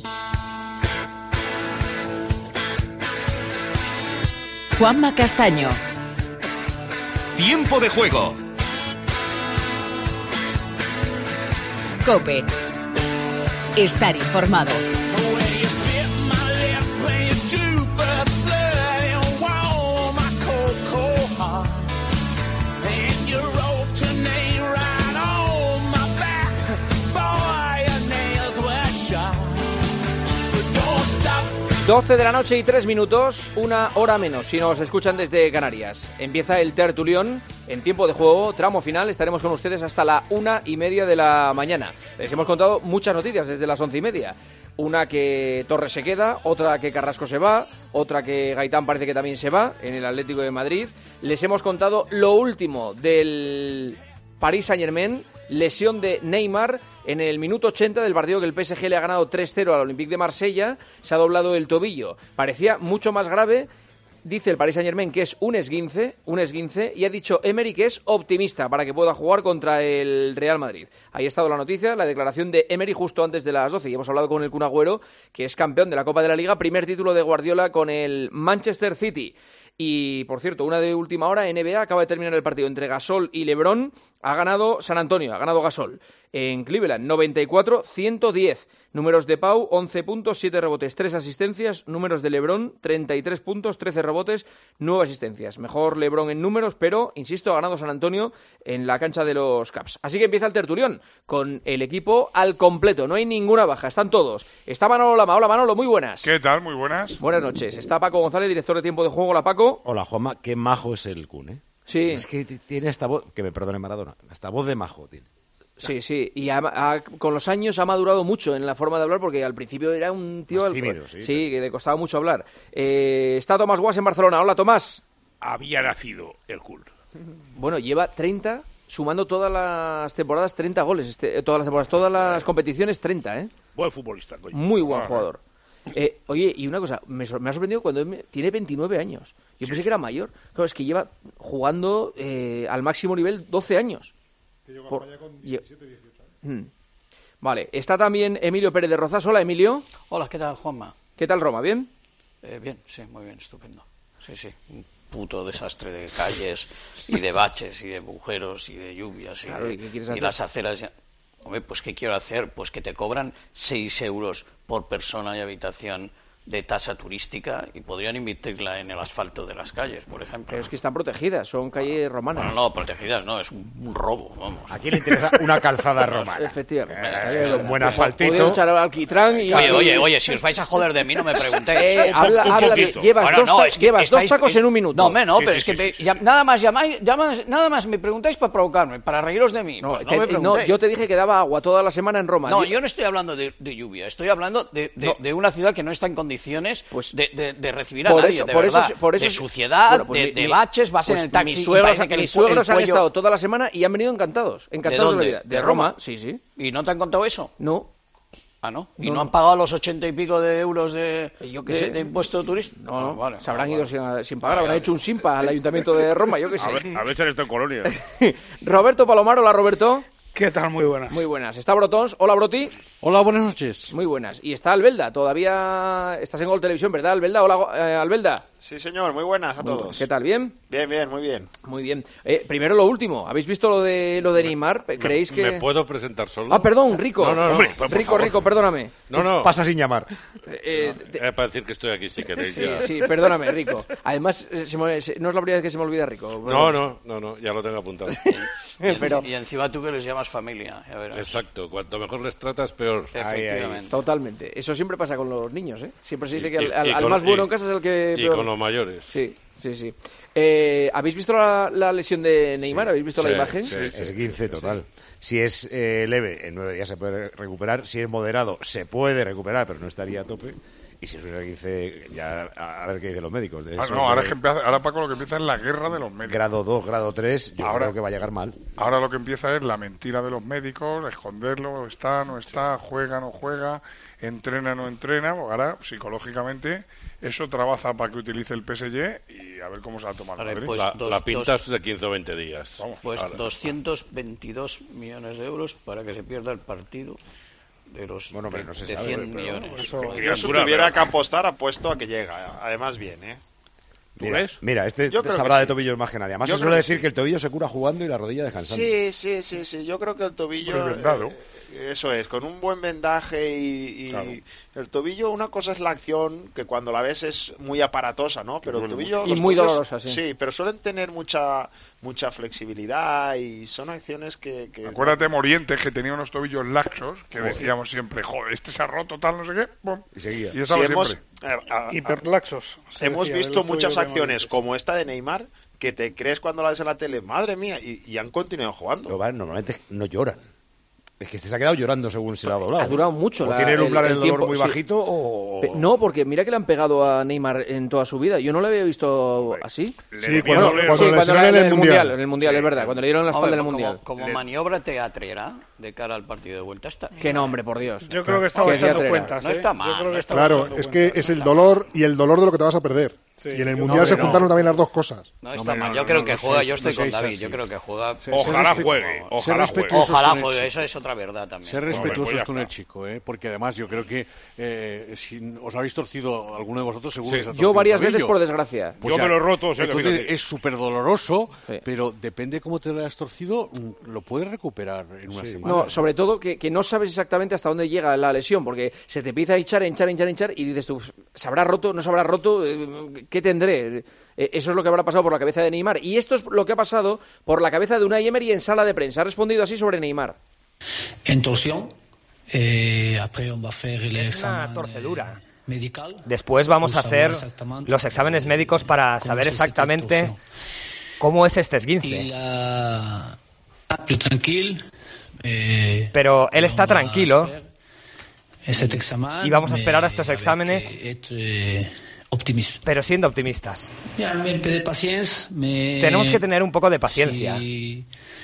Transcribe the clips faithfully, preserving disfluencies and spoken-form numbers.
Juanma Castaño. Tiempo de juego. COPE. Estar informado. doce de la noche y tres minutos, una hora menos, si nos escuchan desde Canarias. Empieza el tertulión en tiempo de juego, tramo final, estaremos con ustedes hasta la una y media de la mañana. Les hemos contado muchas noticias desde las once y media. Una que Torres se queda, otra que Carrasco se va, otra que Gaitán parece que también se va en el Atlético de Madrid. Les hemos contado lo último del Paris Saint-Germain, lesión de Neymar. En el minuto ochenta del partido que el P S G le ha ganado tres cero al Olympique de Marsella, se ha doblado el tobillo. Parecía mucho más grave. Dice el Paris Saint-Germain que es un esguince, un esguince, y ha dicho Emery que es optimista para que pueda jugar contra el Real Madrid. Ahí ha estado la noticia, la declaración de Emery justo antes de las doce. Y hemos hablado con el Kun Agüero, que es campeón de la Copa de la Liga, primer título de Guardiola con el Manchester City. Y, por cierto, una de última hora, N B A, acaba de terminar el partido entre Gasol y LeBron. Ha ganado San Antonio, ha ganado Gasol. En Cleveland, noventa y cuatro a ciento diez. Números de Pau, once puntos, siete rebotes, tres asistencias. Números de LeBron, treinta y tres puntos, trece rebotes, nueve asistencias. Mejor LeBron en números, pero, insisto, ha ganado San Antonio en la cancha de los Caps. Así que empieza el tertulión con el equipo al completo. No hay ninguna baja, están todos. Está Manolo Lama. Hola, Manolo, muy buenas. ¿Qué tal? Muy buenas. Buenas noches. Está Paco González, director de Tiempo de Juego. Hola, Paco. Hola, Juanma. Qué majo es el Kun, ¿eh? Sí. Es que tiene esta voz, que me perdone Maradona, esta voz de majo tiene. Sí, sí, y ha, ha, con los años ha madurado mucho en la forma de hablar, porque al principio era un tío... Más tímido, sí. Sí, que le costaba mucho hablar. Eh, está Tomás Guas en Barcelona. Hola, Tomás. Había nacido el Kun. Bueno, lleva treinta, sumando todas las temporadas, treinta goles. Este, todas las temporadas, todas las competiciones, treinta, ¿eh? Buen futbolista, coño. Muy buen jugador. Eh, oye, y una cosa, me, me ha sorprendido cuando me, tiene veintinueve años. Yo sí. pensé que era mayor. Claro, es que lleva jugando eh, al máximo nivel doce años. Que llegó Por... a España con diecisiete, dieciocho años. Hmm. Vale, está también Emilio Pérez de Rozas. Hola, Emilio. Hola, ¿qué tal, Juanma? ¿Qué tal, Roma? ¿Bien? Eh, bien, sí, muy bien, estupendo. Sí, sí, un puto desastre de calles y de baches y de agujeros y de lluvias y, claro, de, ¿y qué quieres y hacer? las aceras. Hombre, pues ¿qué quiero hacer? Pues que te cobran seis euros por persona y habitación de tasa turística y podrían invertirla en el asfalto de las calles, por ejemplo. Pero es que están protegidas, son calles romanas. Bueno, no, protegidas no, es un, un robo, vamos. ¿A quién le interesa una calzada romana? Efectivamente. Eh, es un buen asfaltito. Podemos echar al alquitrán y... Oye, oye, oye, si os vais a joder de mí, no me preguntéis. Eh, habla, un habla, poquito. llevas, Bueno, dos, no, ta- es que llevas estáis- dos tacos en un minuto. No, me, no, Sí, pero sí, es que sí, me- sí, sí. ya- nada más llamáis, llamas- nada más me preguntáis para provocarme, para reíros de mí. No, Pues no te- me no, preguntéis. yo te dije que daba agua toda la semana en Roma. No, Yo- yo no estoy hablando de, de lluvia, estoy hablando de, de, No. de una ciudad que no está en condiciones Pues- de, de, de recibir a por nadie, eso- de por eso- verdad. por eso- de suciedad, Bueno, pues de, mi- de mi- baches, vas pues en el taxi mis y suegros, parece que el mis cu- el suegros han cuello- estado toda la semana y han venido encantados. Encantados dónde? de la vida. De, ¿De Roma? Roma? Sí, sí. ¿Y no te han contado eso? No. Ah, ¿no? ¿Y No, no, no. han pagado los ochenta y pico de euros de, Yo qué de, sé. de impuesto turístico? No, no. Ah, vale, se habrán vale, ido vale. sin, sin pagar, habrán hecho un simpa al Ayuntamiento de Roma, yo qué sé. A ver, a ver si han estado en Colonia. Roberto Palomar, hola Roberto. ¿Qué tal? Muy buenas. Muy buenas. Está Brotons, hola Broti. Hola, buenas noches. Muy buenas. Y está Albelda, todavía estás en Gol Televisión, ¿verdad Albelda? Hola eh, Albelda. Sí, señor, muy buenas a Muy todos. buenas. ¿Qué tal? ¿Bien? Bien, bien, muy bien. Muy bien. Eh, primero lo último, ¿habéis visto lo de lo de Neymar? ¿Creéis que...? ¿Me puedo presentar solo? Ah, perdón, Rico. No, no, no. Hombre, por Rico, favor. Rico, perdóname. No, no. Pasa sin llamar. Eh, te- Era para decir que estoy aquí si queréis. Sí, ya. sí, perdóname, Rico. Además, eh, se me- se- no es la primera vez que se me olvida Rico. No, no, no, no, ya lo tengo apuntado. Pero, Y encima tú que les llamas familia, ya verás. Exacto, cuanto mejor les tratas, peor. Efectivamente. totalmente. Eso siempre pasa con los niños, ¿eh? Siempre se dice Y- que al, y- al- y al con- más bueno y- en casa es el que Y peor. con los mayores. Sí, sí, sí. Eh, ¿Habéis visto la, la lesión de Neymar? ¿Habéis visto Sí, la imagen? sí, sí. Es guince total. Si es eh, leve, en nueve días se puede recuperar. Si es moderado, se puede recuperar, pero no estaría a tope. Y si es un esguince, ya a a ver qué dicen los médicos. De Ah, eso, no, ahora, de es que empieza, ahora Paco lo que empieza es la guerra de los médicos. grado dos, grado tres, yo Ahora- creo que va a llegar mal. Ahora lo que empieza es la mentira de los médicos, esconderlo, está, no está, juega, no juega, entrena, no entrena. Pues ahora, psicológicamente, eso trabaja para que utilice el P S G y a ver cómo se va a tomar Vale, Madrid. pues- La, dos- la dos- pintas de quince o veinte días. Vamos. Pues Ahora. doscientos veintidós millones de euros para que se pierda el partido de los Bueno, pero no se de sabe, cien pero millones. eso- Pero- Yo si tuviera que apostar, apuesto a que llega. Además bien, ¿eh? Mira, ves? mira, este Yo creo sabrá que de sí. tobillos más que nadie. Además Yo se creo suele que decir sí. que el tobillo se cura jugando y la rodilla descansando. Sí, sí, sí, sí. Yo creo que el tobillo... Pero vendado. eh, eso es, con un buen vendaje y, y Claro. el tobillo, una cosa es la acción, que cuando la ves es muy aparatosa, ¿no? Pero el duele tobillo... Y los muy tobillos- dolorosa, sí. Sí, pero suelen tener mucha mucha flexibilidad y son acciones que... que Acuérdate, Morientes, que tenía unos tobillos laxos, que decíamos siempre, joder, este se ha roto, tal, no sé qué, pum, Y seguía. y Si estaba hemos, siempre. eh, a- a- Hiperlaxos. se hemos decía, visto del muchas estudio de acciones Madrid. como esta de Neymar que te crees cuando la ves en la tele, madre mía, y, y han continuado jugando. Pero, vale, normalmente no lloran. Es que este se ha quedado llorando según se le ha doblado. Ha durado mucho O la- tiene el umbral el- del el dolor tiempo, muy sí. bajito o... Pe- No, porque mira que le han pegado a Neymar en toda su vida. Yo no lo había visto así. Sí, Bueno, cuando, sí, cuando le cuando lesionan era en el Mundial. En el Mundial, es verdad. Cuando le dieron la espalda en el Hombre, Mundial. como, como maniobra teatrera de cara al partido de vuelta está. Qué nombre, por Dios. Yo creo que estaba Qué echando teatrera. cuentas. No ¿eh? está mal, Yo creo que no estaba Claro, echando es que cuentas. es el dolor y el dolor de lo que te vas a perder. Sí, y en el yo- Mundial no, se no. juntaron también las dos cosas. No está hombre, mal. no, Yo no, creo no, que no juega. seáis- Yo estoy no con seáis David. así. Yo creo que juega. Ojalá Ser juegue, respetu- ojalá ser juegue. respetuosos Ojalá con el juegue. chico. Eso es otra verdad también. Ser Hombre, respetuosos pues ya con el está. chico, ¿eh? Porque además yo creo que eh, si os habéis torcido, alguno de vosotros seguro Sí. que se ha Yo torcido varias un veces, tobillo. por desgracia. Pues Yo ya, me lo he roto, o sea que entonces fíjate. es súper doloroso, Sí. pero depende cómo te lo hayas torcido, mm, lo puedes recuperar en una semana. No, sobre todo que, que no sabes exactamente hasta dónde llega la lesión, porque se te empieza a hinchar, hinchar, hinchar, hinchar, y dices tú, ¿se habrá roto? ¿No se habrá roto? Eh, ¿Qué tendré? Eh, Eso es lo que habrá pasado por la cabeza de Neymar. Y esto es lo que ha pasado por la cabeza de Unai Emery en sala de prensa. Ha respondido así sobre Neymar. En torsión. Eh, après on va faire el Es una examen, torcedura. eh, medical. Después vamos a Pour saber hacer exactamente los exámenes médicos para cómo saber es esta exactamente torsión. cómo es este Y esguince. la... Plus tranquille. Eh, Pero él está on va tranquilo hacer cet examen, y vamos a esperar a mais estos avec, exámenes, eh, être, eh, optimiste. pero siendo optimistas. Ya, un peu de paciencia, mais Tenemos que tener un poco de paciencia. Si,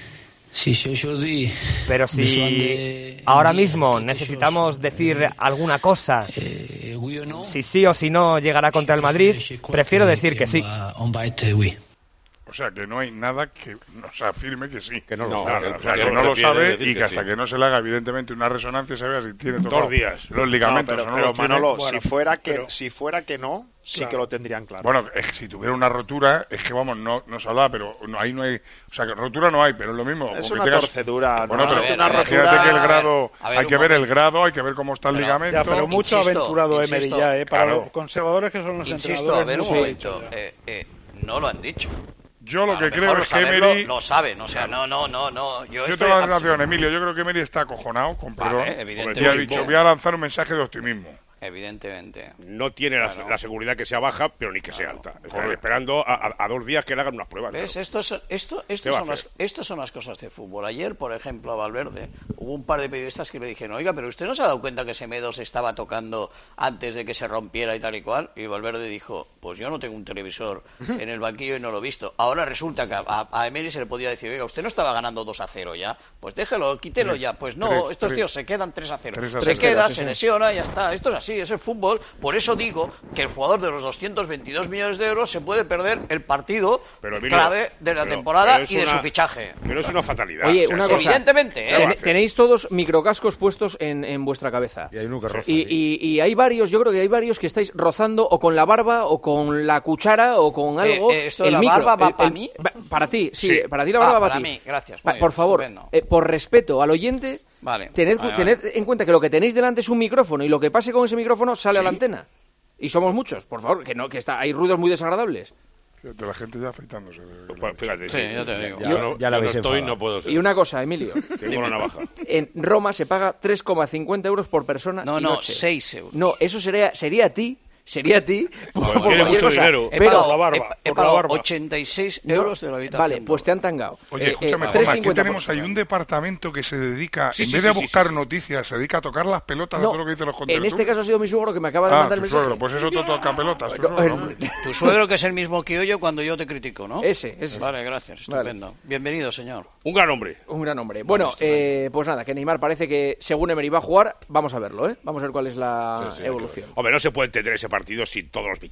si, si aujourd'hui Pero besoin si de ahora dire mismo quelque necesitamos chose, decir alguna cosa, eh, oui o no, si sí o si no llegará contra el Madrid, prefiero decir que sí. on va, on va être oui. O sea, que no hay nada que nos afirme que sí. Que no lo No, sabe. Nada, o sea, que que no no lo prefiere sabe decir y que que hasta sí. que no se le haga, evidentemente, una resonancia, se vea si tiene tocado Dos días. los ligamentos No, o pero, no pero los tiene. Manolo, Bueno, si fuera que pero- si fuera que no, sí Claro. que lo tendrían claro. Bueno, es que si tuviera una rotura, es que vamos, no, no se hablaba, pero no, ahí no hay. O sea, que rotura no hay, pero es lo mismo. Es como una que tengas- torcedura, Bueno, no, pero a ver, una a ver, imagínate rotura- que el grado. a ver, hay un que ver el momento. grado, hay que ver cómo está el Pero- ligamento. Ya, pero mucho Insisto, aventurado Emery insisto, ya, ¿eh? Para claro. los conservadores que son los Insisto, entrenadores. a ver un no se ha momento. dicho ya. eh, eh, no lo han dicho. Yo lo A que mejor creo es que saberlo Emery. lo saben, o sea, no, no, no, no. Yo, Yo estoy tengo la abs- sensación, Emilio, yo creo que Emery está acojonado, con Vale, perdón. evidentemente. y ha dicho, voy a lanzar un mensaje de optimismo. Evidentemente. No tiene la, Claro. la seguridad que sea baja, pero ni que sea alta. Están Correcto. esperando a, a- a dos días que le hagan unas pruebas. ¿Ves? claro. Estos, son- esto, ¿Qué estos, va a son las, hacer? estas son las cosas de fútbol. Ayer, por ejemplo, a Valverde, hubo un par de periodistas que le dijeron, oiga, pero usted no se ha dado cuenta que Semedo se estaba tocando antes de que se rompiera y tal y cual. Y Valverde dijo, pues yo no tengo un televisor en el banquillo y no lo he visto. Ahora resulta que a, a Emery se le podía decir, oiga, usted no estaba ganando dos a cero ya. Pues déjelo, quítelo ya. Pues no, Tres, estos tres. tíos se quedan tres a cero. Tres a Se cero. queda, sí, se sí. lesiona y ya está. Esto es así, es el fútbol. Por eso digo que el jugador de los doscientos veintidós millones de euros se puede perder el partido Pero, Emilio, clave de la pero- temporada pero es y de una- su fichaje. Pero es una fatalidad. Oye, O sea, una eso- cosa. Evidentemente, ¿eh? ¿Qué va a Ten- hacer? tenéis todos microcascos puestos en, en vuestra cabeza. Y hay uno que roza. Y, ahí. y- y hay varios, yo creo que hay varios que estáis rozando o con la barba o con la cuchara o con algo. Eh, eh, ¿esto de la barba va pa' mí? va- Para ti, sí, Sí. para ti la barba Ah, va para a ti. mí, gracias, Pa- muy por bien, favor, estupendo. eh, por respeto al oyente, Vale, tened, vale, tened vale. en cuenta que lo que tenéis delante es un micrófono y lo que pase con ese micrófono sale a la Sí. antena. Y somos muchos, por favor, que no, que está, hay ruidos muy desagradables. Fíjate, la gente ya afeitándose. Pues, fíjate, Sí, ya te digo. Ya- yo no, ya la yo no habéis estoy, enfadado. no puedo ser. Y una cosa, Emilio, Tengo la navaja. en Roma se paga tres coma cincuenta euros por persona No, y no, noche. seis euros. No, eso sería, sería a ti, sería a ti, por, Pues por tiene cualquier mucho cosa. dinero. He Pero, pagado, la barba, he- he por la pagado barba. ochenta y seis no, euros de la habitación. vale, pues te han tangado. Oye, Eh, escúchame, eh, Juanma, tres aquí cincuenta tenemos por ahí un persona. departamento que se dedica, Sí, en sí, vez sí, de sí, buscar sí. noticias, se dedica a tocar las pelotas No, a todo lo que dicen los en contertulios. este caso ha sido mi suegro que me acaba de Ah, mandar tu el mensaje. suegro, pues eso te toca pelotas, tu No, suegro, eh, hombre. Tu suegro, que es el mismo que yo cuando yo te critico, ¿no? Ese, ese. Vale, gracias, estupendo. Bienvenido, señor. Un gran hombre. Un gran hombre. Bueno, eh, pues nada, que Neymar parece que según Emery va a jugar, vamos a verlo, ¿eh? Vamos a ver cuál es la Sí, sí, evolución. Hombre, no se puede entender ese partido sin todos los bichos.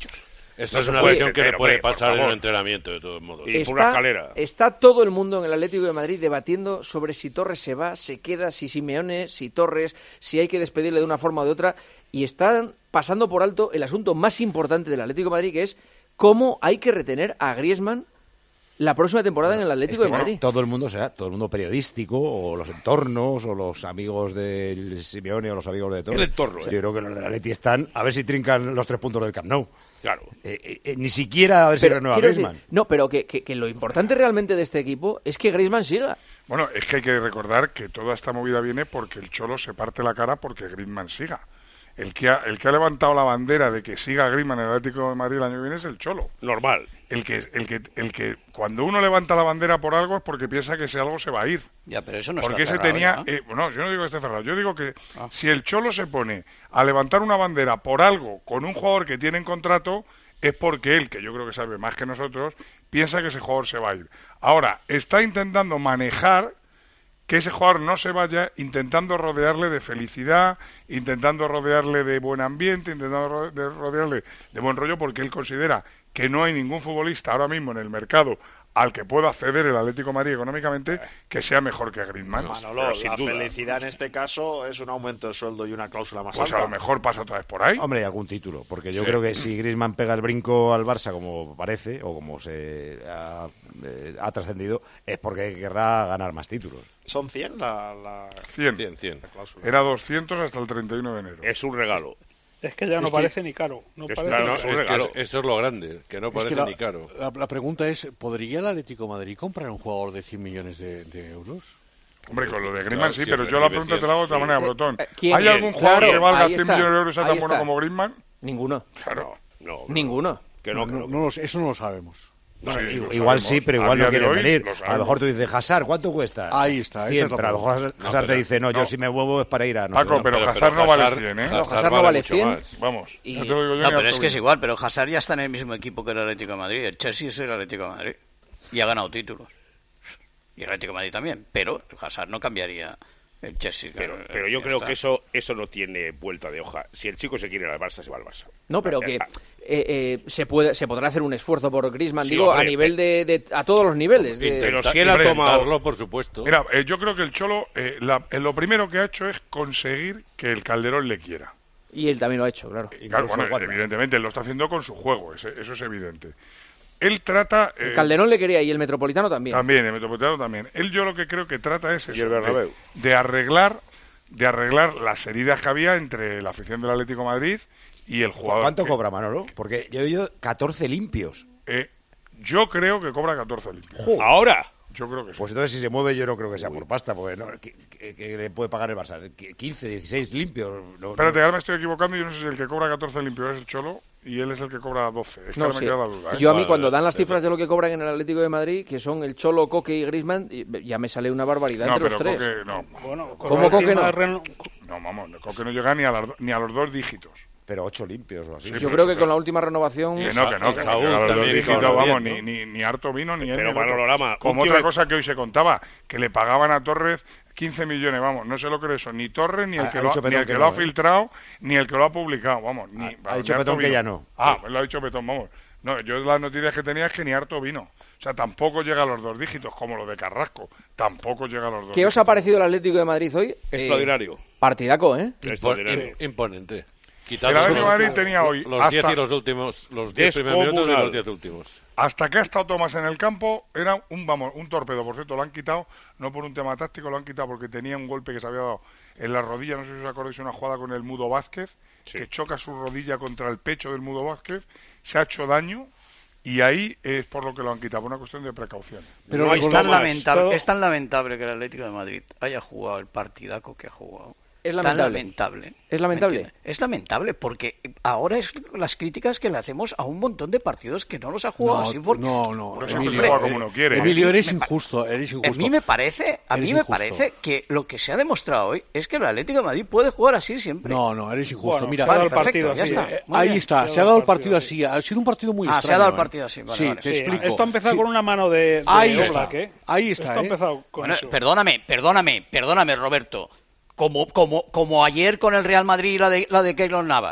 Esta No es se una puede versión que entender, le puede hombre, por pasar en favor. un entrenamiento, de todos modos. Y por una Está, escalera. está todo el mundo en el Atlético de Madrid debatiendo sobre si Torres se va, se queda, si Simeone, si Torres, si hay que despedirle de una forma o de otra, y están pasando por alto el asunto más importante del Atlético de Madrid, que es cómo hay que retener a Griezmann la próxima temporada en el Atlético Es que, de Madrid. todo el mundo será, todo el mundo periodístico, o los entornos, o los amigos del Simeone, o los amigos de Torres. El entorno, ¿eh? Yo creo que los del Atleti están a ver si trincan los tres puntos del Camp Nou. Claro. Eh, eh, eh, ni siquiera a ver si Pero, renueva quiero Griezmann. decir, no, pero que, que- que lo importante realmente de este equipo es que Griezmann siga. Bueno, es que hay que recordar que toda esta movida viene porque el Cholo se parte la cara porque Griezmann siga. El que ha, el que ha levantado la bandera de que siga Griezmann en el Atlético de Madrid el año que viene es el Cholo. Normal. El que, el que, el que cuando uno levanta la bandera por algo es porque piensa que ese algo se va a ir. Ya, pero eso no Porque está ese cerrado tenía, ya. eh, bueno, yo no digo que esté cerrado, yo digo que Ah. si el Cholo se pone a levantar una bandera por algo con un jugador que tiene en contrato, es porque él, que yo creo que sabe más que nosotros, piensa que ese jugador se va a ir. Ahora, está intentando manejar que ese jugador no se vaya, intentando rodearle de felicidad, intentando rodearle de buen ambiente, intentando ro- de rodearle de buen rollo, porque él considera que no hay ningún futbolista ahora mismo en el mercado al que pueda acceder el Atlético de Madrid económicamente que sea mejor que Griezmann. Manolo, Pero sin la duda. felicidad en este caso es un aumento de sueldo y una cláusula más Pues alta. a lo mejor pasa otra vez por ahí. Hombre, y algún título, porque yo Sí. creo que si Griezmann pega el brinco al Barça como parece, o como se ha, eh, ha trascendido, es porque querrá ganar más títulos. Son cien la, la... cien. cien, cien. la cláusula. Era doscientos hasta el treinta y uno de enero. Es un regalo. Es que ya no Es que- parece ni caro. No Es parece claro, ni es caro. un Es que regalo. es- esto es lo grande, que no Es parece que la, ni caro. La, la pregunta es, ¿podría el Atlético de Madrid comprar un jugador de cien millones de, de euros? Hombre, con lo de Griezmann Claro, sí, sí, pero yo recibe la pregunta te la hago de otra cien, manera, sí. Brotón. Eh, ¿quién? ¿Hay algún Claro, jugador que valga ahí cien está, millones de euros y sea ahí tan bueno está. como Griezmann? Ninguno. Claro. No, no, Ninguno. Que no, no, que no, lo sé, eso no lo sabemos. No, sí, lo Igual sabemos. sí, pero A igual no día de quieren hoy venir. lo A sabemos. lo mejor tú dices, Hazard, ¿cuánto cuesta? Ahí está, esa cien, es la pero a lo mejor Hazard, No, Hazard te pero- dice, no, yo no. si me muevo es para ir a... No Paco, sé, pero pero- Hazard pero no vale Hazard- cien, ¿eh? No, Hazard Hazard no vale vale mucho cien. más. Vamos, Y- no te lo digo yo No, ni pero a es que Toby. es igual, pero Hazard ya está en el mismo equipo que el Atlético de Madrid. El Chelsea es el Atlético de Madrid. Y ha ganado títulos. Y el Atlético de Madrid también. Pero Hazard no cambiaría el Chelsea. Pero, claro, pero eh, yo ya creo está. que eso eso no tiene vuelta de hoja. Si el chico se quiere ir al Barça, se va al Barça. No, pero que eh, eh, se puede se podrá hacer un esfuerzo por Griezmann, Sí, digo, hombre, a nivel de, de- a todos los niveles. de- Pero Intenta- si él ha tomado- intentarlo, por supuesto. Mira, eh, yo creo que el Cholo, eh, la- eh, lo primero que ha hecho es conseguir que el Calderón le quiera. y él también lo ha hecho, claro. Y claro, Incluso bueno, cuatro. evidentemente, él lo está haciendo con su juego, ese- eso es evidente. Él trata... El eh, Calderón le quería y el Metropolitano también. También, el Metropolitano también. Él yo lo que creo que trata es Y eso, el de, Bernabéu. de arreglar de arreglar las heridas que había entre la afición del Atlético de Madrid y el jugador. ¿Cuánto que- cobra Manolo? Porque yo he oído catorce limpios. eh, yo creo que cobra catorce limpios. Ahora. Yo creo que sí. Pues entonces si se mueve yo no creo que sea por pasta, porque no, que, que- que le puede pagar el Barça. quince, dieciséis limpios. No, Espérate, no. ahora me estoy equivocando. Yo no sé si el que cobra catorce limpios es el Cholo y él es el que cobra doce. Es que No, ahora sí. me queda la duda. ¿eh? Yo a mí Vale, cuando vale. dan las cifras de lo que cobran en el Atlético de Madrid, que son el Cholo, Coque y Griezmann, y- ya me sale una barbaridad No, entre pero los tres. Coque no. Bueno, con ¿Cómo la Coque última no? reno- No, vamos, Coque no llega ni a, las do- ni a los dos dígitos. Pero ocho limpios o así. Sí, Yo pero- creo que pero- con la última renovación... Que no, que no, que no Saúl llega a los dos también dígitos, cobra vamos, bien, ni, ¿no? ni, ni harto vino, ni él, Pero ni el otro. Panorama, Como un tío otra que- cosa que hoy se contaba, que le pagaban a Torres quince millones, vamos, no se lo cree eso, ni Torres, ni el Ha- que, ha lo, ha- dicho ni Petón el que que lo no, ha ¿eh? filtrado, ni el que lo ha publicado, vamos. Ni, Ha- ha vamos, dicho ni harto Petón que vino. ya no. Ah, pues lo ha dicho Petón, vamos. No, yo las noticias que tenía es que ni harto vino. O sea, tampoco llega a los dos dígitos, como lo de Carrasco. Tampoco llega a los dos ¿Qué os dígitos. ha parecido el Atlético de Madrid hoy? Extraordinario. Eh, partidaco, ¿eh? Impo- Extraordinario. im- imponente. El Quitando Atlético de los- Madrid tenía hoy los diez hasta- y los últimos, los diez primeros minutos y Descomunal. los diez últimos. Hasta que ha estado Tomás en el campo, era un vamos, un torpedo. Por cierto, lo han quitado, no por un tema táctico, lo han quitado porque tenía un golpe que se había dado en la rodilla. No sé si os acordáis, una jugada con el Mudo Vázquez, Sí. que choca su rodilla contra el pecho del Mudo Vázquez, se ha hecho daño y ahí es por lo que lo han quitado, por una cuestión de precaución. Pero No hay es, recordad- tan más. lamentable, Todo- es tan lamentable que el Atlético de Madrid haya jugado el partidaco que ha jugado. Es Tan lamentable. lamentable. Es lamentable. ¿Me entiendes? Es lamentable porque ahora es las críticas que le hacemos a un montón de partidos que no los ha jugado No, así. Porque... no, no, Por eso Emilio, siempre juega eh, como uno quiere. Emilio, eres Me pa- injusto, eres A injusto. mí me parece, a Eres mí me injusto. parece que lo que se ha demostrado hoy es que el Atlético de Madrid puede jugar así siempre. No, no, eres injusto. Bueno, Mira, se ha dado el Vale, partido perfecto, ya así. está. eh, Muy ahí bien. está, se ha dado el partido así. Ha sido un partido muy Ah, se ha extraño. dado el ¿eh? partido así, vale, sí, vale. te Sí, explico. esto ha empezado Sí. con una mano de, de Ahí Oblak, está, ¿eh? ahí está, Esto ha ¿eh? empezado con Bueno, eso. perdóname, perdóname, perdóname, Roberto. Como, como, como ayer con el Real Madrid y la de, la de Keylor Navas.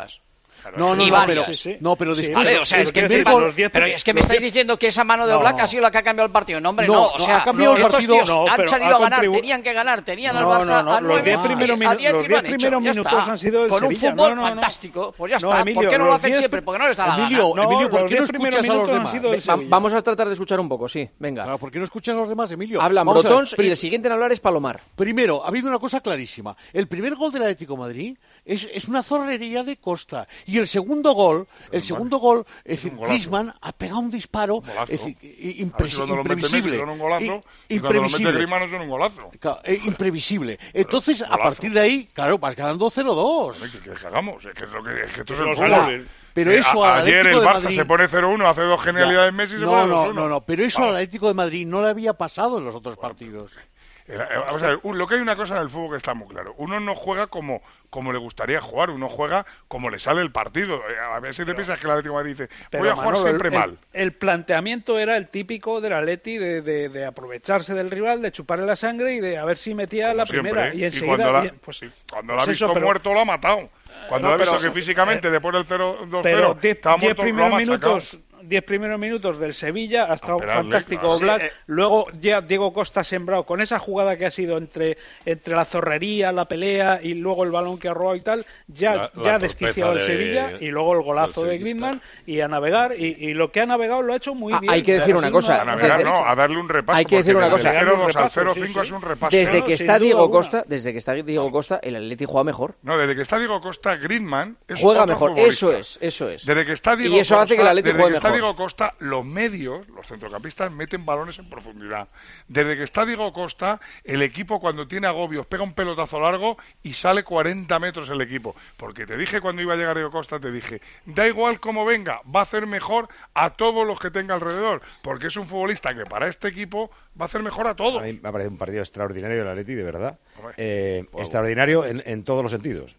No, no, y no, varias. pero, Sí, sí. no, pero Sí, después... vale, o sea, el es que primer decir, gol- los diez pero es que me los estáis diez diciendo que esa mano de No. Oblak ha sido la que ha cambiado el partido. No, hombre, No, no. no, O sea, ha cambiado el estos partido. tíos No, han pero salido ha a ganar, contribu- tenían que ganar, tenían al No, Barça no, no, a los nueve, diez primeros a minu- diez los y lo han diez hecho. primeros Ya minutos está. han sido del Con un Sevilla. fútbol No, no, no. fantástico. Pues ya No, está. Emilio, ¿Por qué no lo los hacen diez siempre? Porque no les da la Emilio, gana. No, Emilio, ¿por los qué no diez primeros escuchas a los minutos han demás? sido del Va- Sevilla. vamos a tratar de escuchar un poco, sí. Venga. Claro, ¿por qué no escuchas a los demás, Emilio? Hablan Vamos a ver, Brotons y pri- el siguiente en hablar es Palomar. Primero, ha habido una cosa clarísima. El primer gol del Atlético de Madrid es, es una zorrería de Costa. Y el segundo gol, el segundo gol, es decir, un golazo. Griezmann ha pegado un disparo Golazo. es decir, i- A ver impre- si cuando lo mete Messi imprevisible. son un golazo, I- y cuando lo mete imprevisible. Griezmann no son un golazo. Claro, eh, imprevisible. Entonces, a golazo. partir de ahí, claro, vas ganando cero dos. Hombre, ¿qué quieres que hagamos? Es que, es lo que, es que esto es Eso el no fútbol. sale. Pero Eh, eso a- al ayer Atlético el de Barça Madrid... se pone cero uno, hace dos genialidades Messi y se No, pone no, dos uno. no, no, pero eso al Atlético de Madrid no le había pasado en los otros partidos. Eh, eh, Vamos a ver, un- lo que hay una cosa en el fútbol que está muy claro. Uno no juega como, como le gustaría jugar, uno juega como le sale el partido. Eh, A ver si te piensas que el Atlético de Madrid dice, Pero, voy a jugar Manolo, siempre el, mal. El, el planteamiento era el típico del Atleti de, de, de aprovecharse del rival, de chuparle la sangre y de a ver si metía Como la siempre, primera. ¿eh? Y Y enseguida. cuando la, y- pues, sí, cuando pues la ha eso, visto pero- muerto lo ha matado. Cuando No, ha visto pero- que físicamente después del cero dos Pero cero diez, estaba diez muerto, lo ha primeros machacado. minutos, diez primeros minutos del Sevilla ha estado Esperarle, fantástico claro. Oblak. Sí, eh. Luego ya Diego Costa ha sembrado con esa jugada que ha sido entre, entre la zorrería, la pelea y luego el balón que ha robado y tal, ya, La- la ya ha torpeza desquiciado el de- Sevilla y luego el golazo del de sevillista. Griezmann y a navegar y, y lo que ha navegado lo ha hecho muy Ah, bien. hay que decir Ha una sido cosa, A navegar, desde- no, a darle un repaso. hay que decir porque una desde cosa. el cero dos al Repaso, cero sí, cinco sí. es un repaso. Desde Claro, que sin está duda Diego alguna. Costa, desde que está Diego Costa, el Atleti juega mejor. No, desde que está Diego Costa, Griezmann es Juega otro mejor, futbolista. eso es, eso es. Desde que está Diego Y eso Costa, hace que el Atleti desde juegue que está mejor. Diego Costa, los medios, los centrocampistas meten balones en profundidad. Desde que está Diego Costa, el equipo cuando tiene agobios pega un pelotazo largo y sale cuarenta metros el equipo. Porque te dije cuando iba a llegar Diego Costa, te dije, da igual cómo venga, va a hacer mejor a todos los que tenga alrededor. Porque es un futbolista que para este equipo va a hacer mejor a todos. A mí me ha parecido un partido extraordinario del Atleti, de verdad. Hombre, Eh, extraordinario en, en todos los sentidos.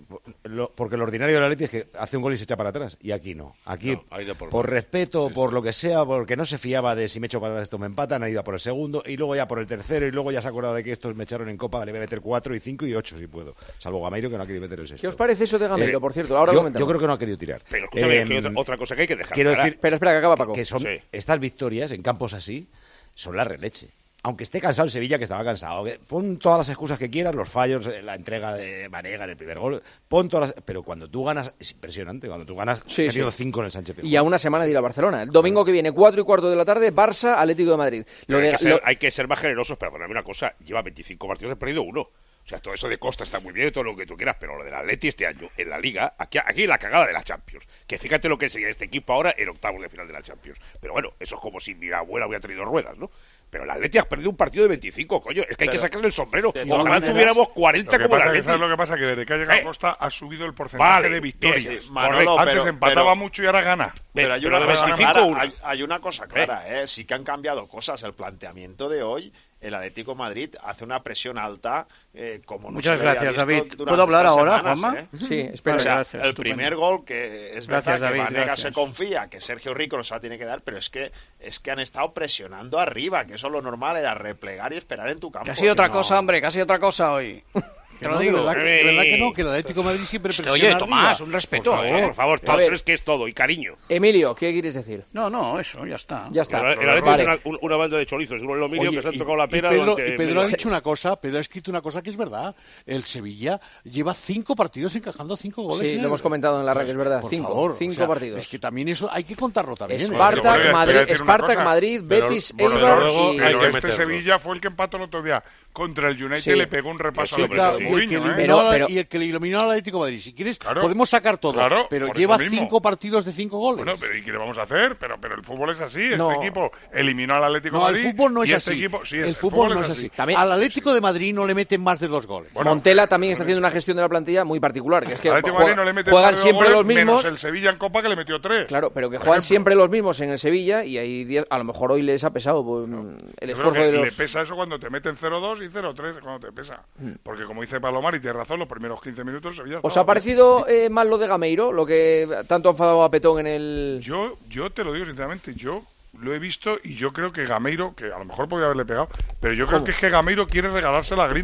Lo- porque lo ordinario del Atleti es que hace un gol y se echa para atrás. Y aquí no. Aquí, No, ha ido por por gol. respeto, Sí, por sí. lo que sea, porque no se fiaba de si me echo para atrás esto me empatan, ha ido a por el segundo, y luego ya por el tercero, y luego ya se ha acordado de que estos me echaron en Copa, le voy a meter cuatro y cinco y ocho si puedo. Salvo Gameiro, que no ha querido meter el sexto. ¿Qué os parece eso de Gameiro, Eh, por cierto? Ahora yo, comentamos. yo creo que no ha querido tirar. Pero escúchame, Eh, que hay otra, otra cosa que hay que dejar Quiero clara. decir Espera, espera, que acaba Paco. que son Sí. estas victorias en campos así son la releche. Aunque esté cansado el Sevilla, que estaba cansado, que pon todas las excusas que quieras, los fallos, eh, la entrega de Vanega en el primer gol, pon todas las... Pero cuando tú ganas, es impresionante, cuando tú ganas, Sí, metido sí. cinco en el Sánchez Pizjuán. Y a una semana de ir a Barcelona. El domingo que viene, cuatro y cuarto de la tarde, Barça, Atlético de Madrid. Lo Pero hay, de- que ser, lo- hay que ser más generosos, perdóname una cosa, lleva veinticinco partidos, ha perdido uno. O sea, todo eso de Costa está muy bien y todo lo que tú quieras, pero lo del Atleti este año en la Liga, aquí, aquí la cagada de la Champions. Que fíjate lo que enseña este equipo ahora en octavos de final de la Champions. Pero bueno, eso es como si mi abuela hubiera tenido ruedas, ¿no? Pero el Atleti ha perdido un partido de veinticinco, coño. Es que hay que Pero, sacarle el sombrero. de todas Ojalá maneras, tuviéramos Lo cuarenta que como el pasa es que Atleti. ¿sabes lo que pasa? Que desde que ha llegado Eh. Costa ha subido el porcentaje Vale, de victorias. bien, Manolo, Correcto. Antes pero- empataba pero- mucho y ahora gana. Pero hay Pero una de cosa veinticinco, clara, una. hay, hay una cosa clara, ¿eh? Sí que han cambiado cosas. El planteamiento de hoy, el Atlético de Madrid hace una presión alta, eh, como no Muchas se le había gracias, visto David. durante ¿Puedo hablar estas ahora, semanas, Juanma? ¿eh? Sí, espera. O sea, gracias, el estupendo. primer gol, que es Gracias, verdad que David, Vanega gracias. se confía, que Sergio Rico no se la tiene que dar, pero es que es que han estado presionando arriba, que eso lo normal era replegar y esperar en tu campo. Que ha sido otra no- cosa, hombre, que ha sido otra cosa hoy. Que Te lo no, de digo. verdad, que, de verdad que no, que el Atlético de Madrid siempre Es que, presiona oye, Tomás, arriba. un respeto, Por favor, ¿eh? por favor, A todos ver. es que es todo, y cariño. Emilio, ¿qué quieres decir? No, no, eso, ya está. Ya está. El, el Atleti Vale. es una, un- una banda de chorizos, uno en los Oye, medios que se han y- tocado la y pera Pedro, durante y Pedro medio- ha dicho una cosa, Pedro ha escrito una cosa que es verdad. El Sevilla lleva cinco partidos encajando cinco goles. Sí, en lo el- hemos comentado en la red, es verdad. Por Cinco, favor, cinco o sea, partidos. Es que también eso hay que contarlo también. ¿eh? Spartak, Pero, pero, Madrid, pero decir una Spartak, cosa. Madrid, Pero, Betis, bueno, Eibar luego y... hay Pero que este meterlo. Sevilla fue el que empató el otro día contra el United, Sí. le pegó un repaso Sí, al hombre, Claro, sí. y, el que Mourinho, ¿eh? eliminó a la- Pero- y el que le eliminó al Atlético de Madrid. Si quieres, Claro. podemos sacar todo. Claro, pero por lleva eso mismo. cinco partidos de cinco goles. Bueno, pero ¿y qué le vamos a hacer? Pero, pero el fútbol es así. No. Este equipo eliminó al Atlético no, de el Madrid. fútbol no es y este así. equipo- sí, el fútbol no es así. También- Al Atlético de Madrid no le meten más de dos goles. Bueno, Montela también está haciendo una gestión de la plantilla muy particular, que es que al Atlético de juega- Madrid no le meten juegan más de dos siempre goles, los mismos. menos el Sevilla en Copa que le metió tres. Claro, pero que Por juegan ejemplo. siempre los mismos en el Sevilla y hay diez, a lo mejor hoy les ha pesado pues, el Yo creo esfuerzo que de le los... pesa eso cuando te meten cero dos y cero tres cuando te pesa. Porque como dice Palomar, y tiene razón, los primeros quince minutos Sevilla ¿Os estaba- ha parecido eh, mal lo de Gameiro? Lo que tanto ha enfadado a Petón en el... Yo, yo te lo digo sinceramente, yo lo he visto y yo creo que Gameiro, que a lo mejor podría haberle pegado, pero yo creo ¿Cómo? que es que Gameiro quiere regalársela a Griezmann.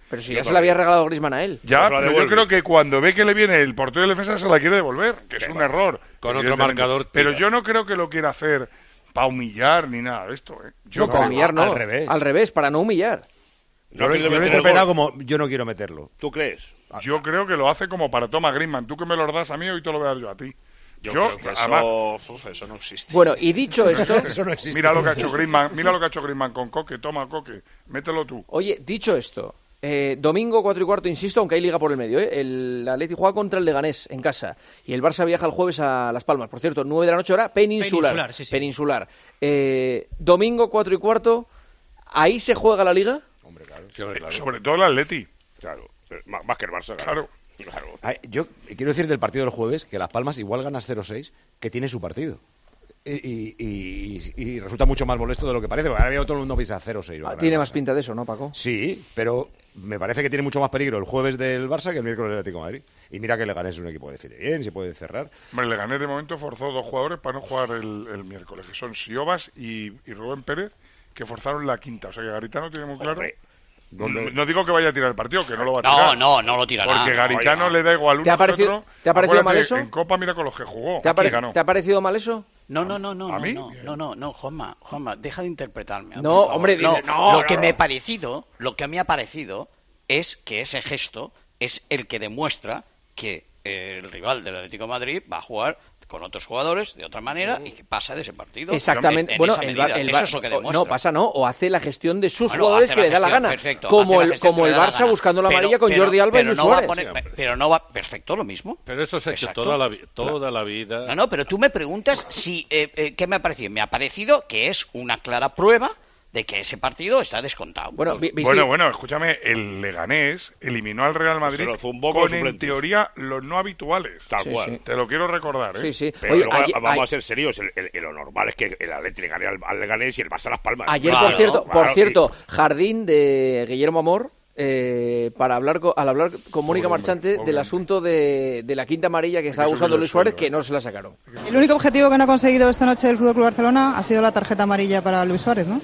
Pero si ya se la había regalado Griezmann a él. Ya, pero yo creo que cuando ve que le viene el portero de defensa se la quiere devolver, que es un error. Con otro marcador. Pero yo no creo que lo quiera hacer para humillar ni nada de esto. ¿eh? Yo no, para humillar no. Al revés. Al revés, para no humillar. Yo, lo, yo lo he interpretado como yo no quiero meterlo. ¿Tú crees? Yo creo que lo hace como para Thomas Griezmann. Tú que me lo das a mí, hoy te lo voy a dar yo a ti. Yo, yo creo que además, eso, uf, eso no existe. Bueno, y dicho esto... eso no existe. Mira lo que ha hecho Griezmann, mira lo que ha hecho Griezmann con Coque. Toma, Coque, mételo tú. Oye, dicho esto, eh, domingo cuatro y cuarto, insisto, aunque hay liga por el medio, ¿eh? El Atleti juega contra el Leganés en casa y el Barça viaja el jueves a Las Palmas. Por cierto, nueve de la noche hora peninsular. Peninsular, sí, sí. Peninsular. Eh, domingo cuatro y cuarto, ¿ahí se juega la liga? Hombre, claro. Sí, hombre, claro. Eh, sobre todo el Atleti. Claro, más que el Barça. Claro. Claro. Ay, yo quiero decir del partido del jueves que Las Palmas igual ganas cero seis, que tiene su partido. Y, y, y, y resulta mucho más molesto de lo que parece, porque ahora había todo el mundo pisa cero seis. Ah, tiene más pinta de eso, ¿no, Paco? Sí, pero me parece que tiene mucho más peligro el jueves del Barça que el miércoles del Atlético de Madrid. Y mira que Leganés es un equipo que defiende bien, se puede cerrar. Hombre, Leganés de momento forzó dos jugadores para no jugar el, el miércoles, que son Siobas y, y Rubén Pérez, que forzaron la quinta. O sea que Garitano tiene muy claro... Hombre. No, no digo que vaya a tirar el partido, que no lo va a tirar. No, no, no lo tirará. Porque Garitano Oiga. le da igual uno ¿Te ha parecido, otro. ¿te ha parecido mal eso? En Copa mira con los que jugó. ¿Te ha, parec ganó. ¿Te ha parecido mal eso? No, no, no, no, ¿A no, mí? no, no, no, no, Juanma, Juanma, deja de interpretarme. No, por favor. hombre, dice, no, Lo no, que no. me ha parecido, lo que me ha parecido es que ese gesto es el que demuestra que eh, el rival del Atlético de Madrid va a jugar con otros jugadores de otra manera y que pasa de ese partido. Exactamente. En, en bueno, esa el, medida. el, Eso es lo que demuestra. No, pasa no, o hace la gestión de sus Bueno, jugadores hace que la le da la gestión, gana. perfecto, como hace el, la gestión como que el le da la Barça gana. buscando la Pero- amarilla con pero- Jordi Alba pero y Luis no va a Suárez. poner- Pero no va... Perfecto, lo mismo. Pero eso se ha hecho Exacto. toda la, vi- toda la vida. No, no, pero tú me preguntas si eh, eh, ¿qué me ha parecido? Me ha parecido que es una clara prueba de que ese partido está descontado. Bueno, vi- vi- Bueno, sí. bueno, escúchame, el Leganés eliminó al Real Madrid Pero fue un poco con, en suplentes. teoría, los no habituales. Tal Sí, cual. sí. Te lo quiero recordar, ¿eh? Sí, sí. Pero Oye, luego, ayer- vamos ay- a ser serios, el, el- el- lo normal es que el Atlético le gane al, al Leganés y el Barça a Las Palmas. Ayer, Claro, por cierto, claro, por y- cierto, jardín de Guillermo Amor eh, para hablar co- al hablar con Mónica Pobre Marchante hombre, pobre del hombre. asunto de, de la quinta amarilla que estaba que usando subirle Luis el Suárez, sueldo, que no se la sacaron. El único objetivo que no ha conseguido esta noche el Fútbol Club Barcelona ha sido la tarjeta amarilla para Luis Suárez, ¿no?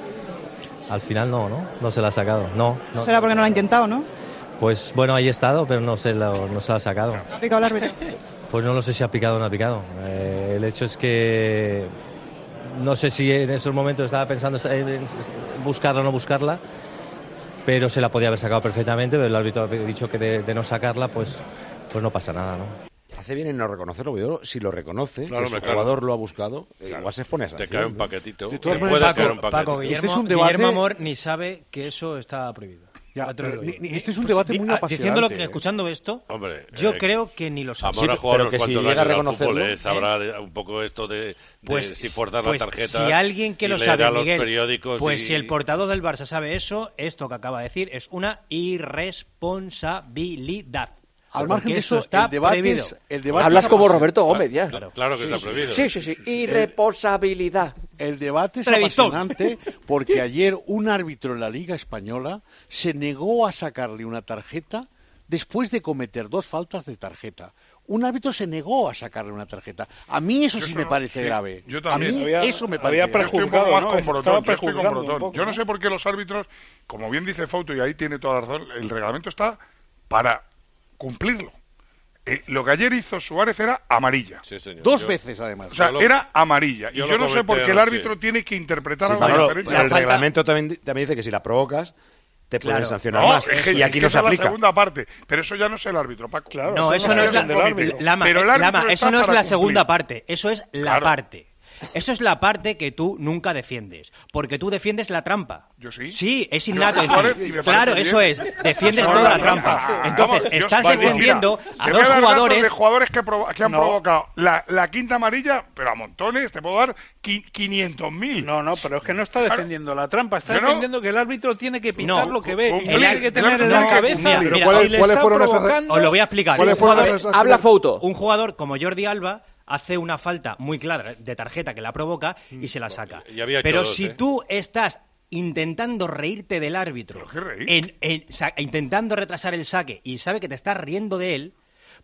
Al final no, ¿no? No se la ha sacado, no. no. Será porque no lo ha intentado, ¿no? Pues bueno, ahí he estado, pero no se, lo, no se la ha sacado. Ha picado el árbitro. Pues no lo sé si ha picado o no ha picado. Eh, el hecho es que no sé si en esos momentos estaba pensando en buscarla o no buscarla, pero se la podía haber sacado perfectamente, pero el árbitro ha dicho que de, de no sacarla, pues, pues no pasa nada, ¿no? Hace bien en no reconocerlo, porque yo, si lo reconoce, Claro, que su hombre, claro. jugador lo ha buscado, eh, Claro. igual se expone a Te sanción, cae un ¿no? paquetito. De todas Te maneras, puede Paco- caer un paquetito. Paco, Guillermo, Este es un debate- Guillermo Amor ni sabe que eso está prohibido. Ya, Ya te lo pero digo. ni- ni- este es un Pues, debate di- muy ah, apasionante. Diciendo lo que, ¿eh? escuchando esto, Hombre, yo eh, creo que ni lo sabe. Amor ha Sí, jugado pero que si cuantos llega a años al reconocerlo, fútbol, eh, ¿eh? sabrá de- un poco esto de, de Pues, si forzar pues, la tarjeta. si alguien que y lo leer sabe, a los Miguel, periódicos pues y- si el portavoz del Barça sabe eso, esto que acaba de decir es una irresponsabilidad. Al Porque margen de esto eso, está el debate prohibido. es... El debate Hablas es como apasionante. Roberto Gómez, ya. Claro, claro que Sí, está sí, prohibido. Sí, sí, sí. Irresponsabilidad. El debate es Reventón. apasionante porque ayer un árbitro en la Liga Española se negó a sacarle una tarjeta después de cometer dos faltas de tarjeta. Un árbitro se negó a sacarle una tarjeta. A mí eso Yo sí eso me no- parece sí, grave. yo también. A mí Había- eso me había parece grave. Yo estoy un poco prejuzgado, más ¿no? con Estaba Brotón, yo estoy con prejuzgando un Brotón. poco, Yo no ¿no? sé por qué los árbitros, como bien dice Fauto, y ahí tiene toda la razón, el reglamento está para cumplirlo. Eh, lo que ayer hizo Suárez era amarilla. Sí, señor. Dos Yo- veces, además. O sea, Yo lo- era amarilla. Y yo yo lo no sé por comenté qué el anoche. árbitro tiene que interpretar Sí, algo Manolo, diferente. pero el falta- reglamento también, también dice que si la provocas, te pueden Claro. sancionar No, más. es que, y es aquí que no se esa es la aplica. segunda parte. Pero eso ya no es el árbitro, Paco. Claro, No, eso no es la, del árbitro. Lama, Pero el eh, árbitro Lama, está eso no es para la cumplir. segunda parte, eso es la Claro. parte. Eso es la parte que tú nunca defiendes, porque tú defiendes la trampa. Yo sí. Sí, es Yo innato soy en Suárez ti. y me Claro, parece eso bien. es, defiendes No, toda no, la no, trampa. no. Entonces, Vamos, yo- estás vale, defendiendo mira, a te dos voy dar datos jugadores. de jugadores que, provo- que han No. provocado la, la quinta amarilla, pero a montones, te puedo dar qui- quinientos mil. No, no, pero es que no está defendiendo la trampa, está Yo no. defendiendo que el árbitro tiene que pitar No. lo que ve y El tiene árbitro que tener en no, la cabeza mira, y mira, ¿cuáles- le cuáles está fueron esas- provocando- Os lo voy a explicar. ¿Cuáles Un fueron jugador- esas- Habla Fouto. Un jugador como Jordi Alba hace una falta muy clara de tarjeta que la provoca y se la saca. Y había hecho Pero dos, si ¿eh? tú estás intentando reírte del árbitro, ¿Pero qué reír? en, en- sa- intentando retrasar el saque y sabe que te estás riendo de él,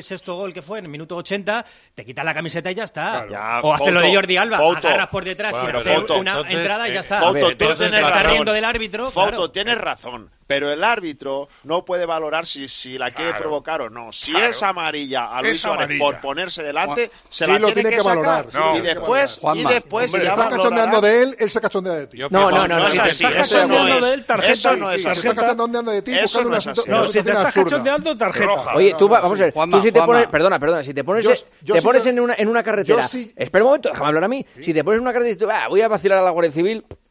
el sexto gol que fue en el minuto ochenta, te quitas la camiseta y ya está. Claro. Ya, o haces Fouto, lo de Jordi Alba, Fouto. agarras por detrás Bueno, y hacer Fouto, una entonces, entrada y ya eh, está. Fouto, Ver, tú pero si te tienes estás razón. riendo del árbitro, Fouto, claro. tienes razón, pero el árbitro no puede valorar si, si la quiere Claro. provocar o no. Si Claro. es amarilla a Luis Es Suárez amarilla. por ponerse delante, Juan- se sí la lo tiene, tiene que, que sacar. valorar, sí, y lo tiene que después, valorar. y Juanma, después hombre, si ya estás valorará- cachondeando de él, él se cachondea de ti. Yo- No, no, no, no, no es no, así. estás Eso no cachondeando es. de él, tarjeta. Eso no es Sí, así. se está cachondeando de ti Eso buscando no una, es así. situ- una No, si te situación estás absurda. cachondeando, tarjeta. Roja. Oye, tú, no, va- no, vamos a ver, Juanma, tú si te Juanma. pones, perdona, perdona, si te pones, Yo- en- yo te sí pones que- en, una, en una carretera, yo sí- espera un momento, déjame hablar a mí, si te pones en una carretera y dices, "Ah, voy a vacilar a la Guardia Civil",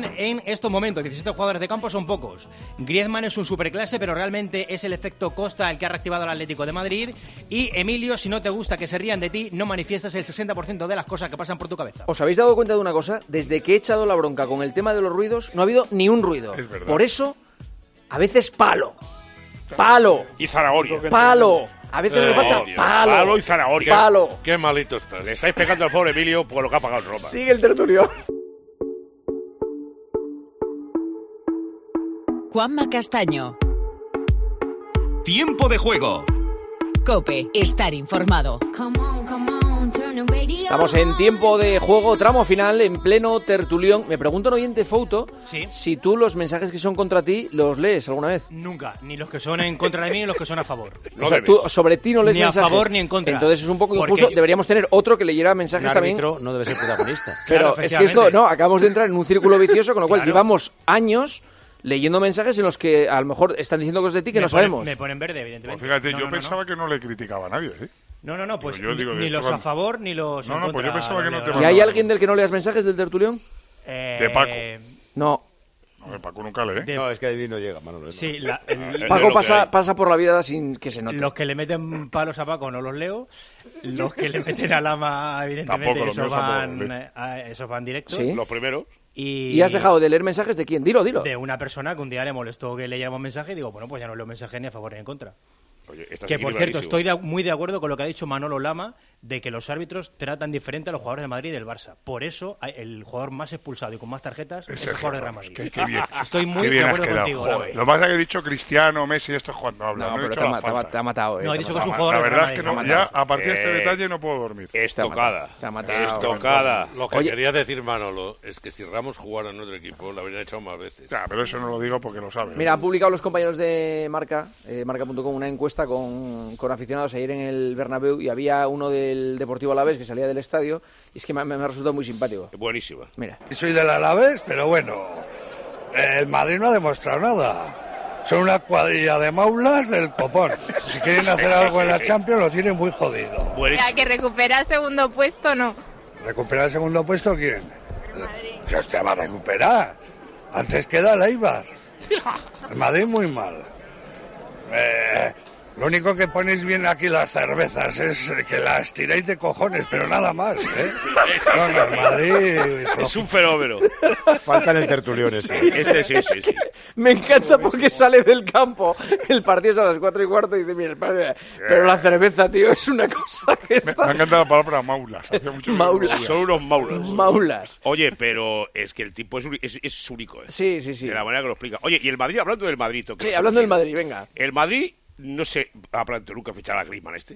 Griezmann en estos momentos, diecisiete jugadores de campo son pocos. Griezmann es un superclase, pero realmente es el efecto Costa el que ha reactivado al Atlético de Madrid. Y Emilio, si no te gusta que se rían de ti, no manifiestas el sesenta por ciento de las cosas que pasan por tu cabeza. ¿Os habéis dado cuenta de una cosa? Desde que he echado la bronca con el tema de los ruidos, no ha habido ni un ruido. Es verdad. Por eso, a veces palo. Palo. Y zanahoria. Palo. A veces le falta Dios. palo. Palo y zanahoria. Palo. Qué malito estás. Le estáis pegando al pobre Emilio por lo que ha pagado en Roma. Sigue el tertulión. Juanma Castaño. Tiempo de juego. COPE, estar informado. Estamos en tiempo de juego, tramo final, en pleno tertulión. Me pregunta un oyente, Fouto, ¿Sí? si tú los mensajes que son contra ti los lees alguna vez. Nunca, ni los que son en contra de mí ni los que son a favor. O sea, tú sobre ti no lees ni mensajes. Ni a favor ni en contra. Entonces es un poco Porque injusto. Deberíamos tener otro que leyera mensajes un también. árbitro no debe ser protagonista. Pero Claro, es que esto, no, acabamos de entrar en un círculo vicioso, con lo cual Claro. llevamos años leyendo mensajes en los que a lo mejor están diciendo cosas de ti que me no ponen, sabemos. Me ponen verde, evidentemente. Pues fíjate, No, yo no, no, pensaba no. que no le criticaba a nadie, ¿eh? No, no, no, pues Digo, yo digo, ni, ni los esto- a favor ni los No, en no, contra. pues yo pensaba que no te Leo. ¿Y hay alguien del que no leas mensajes del tertulión? Eh, De Paco. No. No, de Paco nunca lee. de- No, es que ahí no llega, Manolo. Sí, la- el- Paco lo que pasa, hay. pasa por la vida sin que se note. los que le meten palos a Paco no los leo. Los que le meten a Lama, evidentemente, Tampoco, los esos míos tampoco van, los leo. eh, a- esos van directos. Sí. Los primeros. Y, ¿Y has dejado de leer mensajes de quién? Dilo, dilo. de una persona que un día le molestó que leyéramos mensaje y digo, bueno, pues ya no leo mensaje ni a favor ni en contra. Oye, estás Que por cierto, equilibradísimo. estoy de- muy de acuerdo con lo que ha dicho Manolo Lama de que los árbitros tratan diferente a los jugadores de Madrid y del Barça. Por eso hay- el jugador más expulsado y con más tarjetas es el jugador de Real Madrid. Qué, qué bien. Estoy muy Qué de bien has acuerdo quedado. contigo. Joder. Lama. Lo más que he dicho Cristiano, Messi, esto es cuando habla. No, No, he pero hecho te ha, la ma- te ha ma- falta. te ha matado. eh, No, he te ha dicho que es un matado. jugador La de verdad Real es que Madrid, no, te ha ya matado. a partir de este Eh, detalle no puedo dormir. Estocada. Te ha matado. Estocada. Lo que Oye. quería decir Manolo es que si Ramos jugara en otro equipo, lo habrían echado más veces. Ya, pero eso no lo digo porque lo sabe. Mira, han publicado los compañeros de Marca, eh, marca punto com, una encuesta con, con aficionados ayer en el Bernabéu y había uno del Deportivo Alavés que salía del estadio y es que me, me ha resultado muy simpático. Buenísima. Mira. Soy del Alavés, pero bueno, el Madrid no ha demostrado nada. Son una cuadrilla de maulas del copón. Si quieren hacer algo en la Champions lo tienen muy jodido. Ya que recupera el segundo puesto, no. ¿Recuperar el segundo puesto quién? ¿Qué hostia va a recuperar? Antes queda el Eibar. El Madrid muy mal. Eh, lo único que ponéis bien aquí las cervezas es que las tiráis de cojones, pero nada más, ¿eh? No, no, el Madrid... Es un fenómeno. Falta en el tertulión este. Este sí, sí, sí. Me encanta porque sale del campo, el partido es a las cuatro y cuarto y dice, mira, el partido- pero la cerveza, tío, es una cosa que Me, está... me ha encantado la palabra maulas. Hacía mucho que no- Maulas. Son unos maulas. Maulas. Oye, pero es que el tipo es, uni- es, es único, ¿eh? Sí, sí, sí. De la manera que lo explica. Oye, y el Madrid, hablando del Madrid... ¿tú qué Sí, nos hablando del hemos Madrid, ido? venga. El Madrid, no sé, ha planteado nunca fichar a Griezmann este.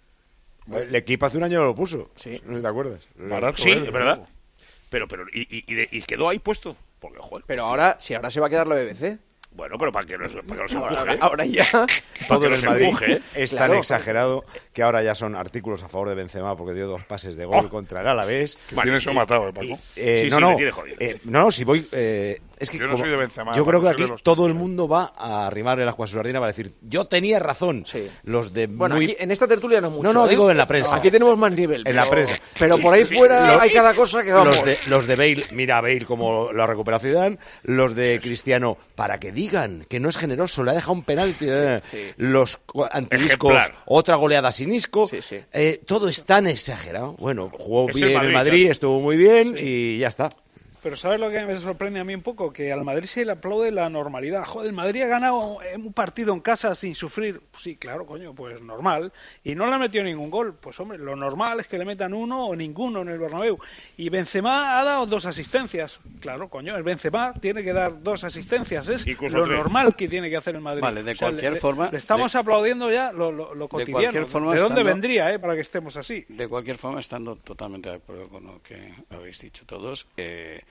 El equipo hace un año lo puso. Sí. No sé si te acuerdas. Barato, Sí, ¿eh? es verdad. Pero, pero, y, y, y de- y quedó ahí puesto. Porque, joder. Pero ahora, si ahora se va a quedar la B B C. Bueno, pero para que los, para que los Ahora, empuje. ahora ya... Todo que en el los Madrid empuje, ¿eh? es Claro. tan exagerado que ahora ya son artículos a favor de Benzema porque dio dos pases de gol Oh. contra el Alavés. Que tiene eso matado, ¿eh, Paco? Eh, Sí, no, sí, no, me tiene jodido. eh, no, no, si voy... eh, es que Yo no como- soy de Benzema, yo creo que Paco, soy aquí de los todo el tuyos. mundo va a arrimarle la sardina para decir yo tenía razón. Sí. Los de Bueno, muy... aquí, en esta tertulia no mucho. No, no, ¿eh? digo en la prensa. Aquí tenemos más nivel. En la pero- prensa. Pero Sí, por ahí sí, fuera sí. hay cada cosa que vamos. Los de, los de Bale, mira a Bale como lo ha recuperado Zidane, los de Cristiano, para que digan que no es generoso, le ha dejado un penalti, eh. sí. los co- antiiscos, Ejemplar. otra goleada sin isco, Sí, sí. eh, todo es tan exagerado. Bueno, jugó Es el bien Madrid, el Madrid, claro. estuvo muy bien y ya está. Pero ¿sabes lo que me sorprende a mí un poco? Que al Madrid se le aplaude la normalidad. Joder, el Madrid ha ganado un partido en casa sin sufrir. Sí, claro, coño, pues normal. Y no le ha metido ningún gol. Pues hombre, lo normal es que le metan uno o ninguno en el Bernabéu. Y Benzema ha dado dos asistencias. Claro, coño, el Benzema tiene que dar dos asistencias. Es Incluso lo tres. normal que tiene que hacer el Madrid. Vale, de O sea, cualquier le- forma- Le estamos de- aplaudiendo ya lo, lo, lo cotidiano. cualquier forma, ¿De dónde estando- vendría, eh, para que estemos así? De cualquier forma, estando totalmente de acuerdo con lo que habéis dicho todos, eh,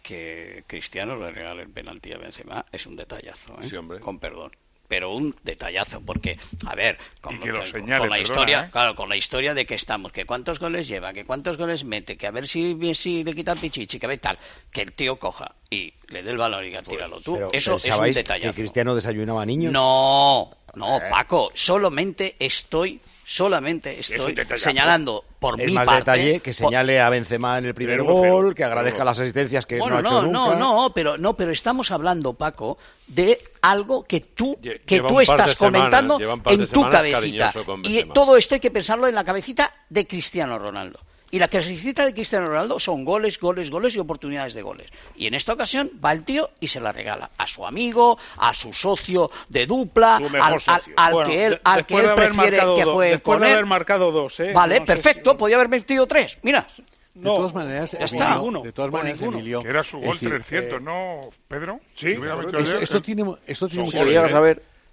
que Cristiano le regale el penalti a Benzema es un detallazo, ¿eh? Sí, hombre. Con perdón. Pero un detallazo, porque, a ver, con, Y que lo- lo con- señale, con la perdona, historia, ¿eh? claro, con la historia de que estamos, que cuántos goles lleva, que cuántos goles mete, que a ver si, si le quita el pichichi, que ve tal, que el tío coja y le dé el balón y diga, tíralo tú, Pero, eso es un ¿pensabais detallazo. que Cristiano desayunaba niños? No, no, Eh. Paco, solamente estoy, solamente un estoy detallazo. señalando por Es mi más parte. detalle que por- señale a Benzema en el primer Pero uno cero. gol, que agradezca Pero- las asistencias que Bueno, no ha hecho no, nunca. no, no, pero no, pero estamos hablando, Paco, de algo que tú Lle- que lleva tú un par de estás comentando semanas, lleva un par de en tu semanas cabecita. cariñoso con Y Benzema. todo esto hay que pensarlo en la cabecita de Cristiano Ronaldo. Y la cabecita de Cristiano Ronaldo son goles, goles, goles y oportunidades de goles. Y en esta ocasión va el tío y se la regala a su amigo, a su socio de dupla, Su al, mejor al- socio. al Bueno, que él, de- al que después él de haber prefiere marcado que do- juegue después con de él. haber marcado dos, ¿eh? Vale, No sé perfecto, si- podía haber metido tres. Mira, De No, todas maneras, ya Emilio, está. Ninguno, de todas o maneras, ninguno. Emilio, Que era su es gol decir, trescientos, eh, ¿no, Pedro? Sí, Si hubiera metido esto, ayer, esto eh, tiene, esto tiene son Si mucho lo que llegas ver. a ver.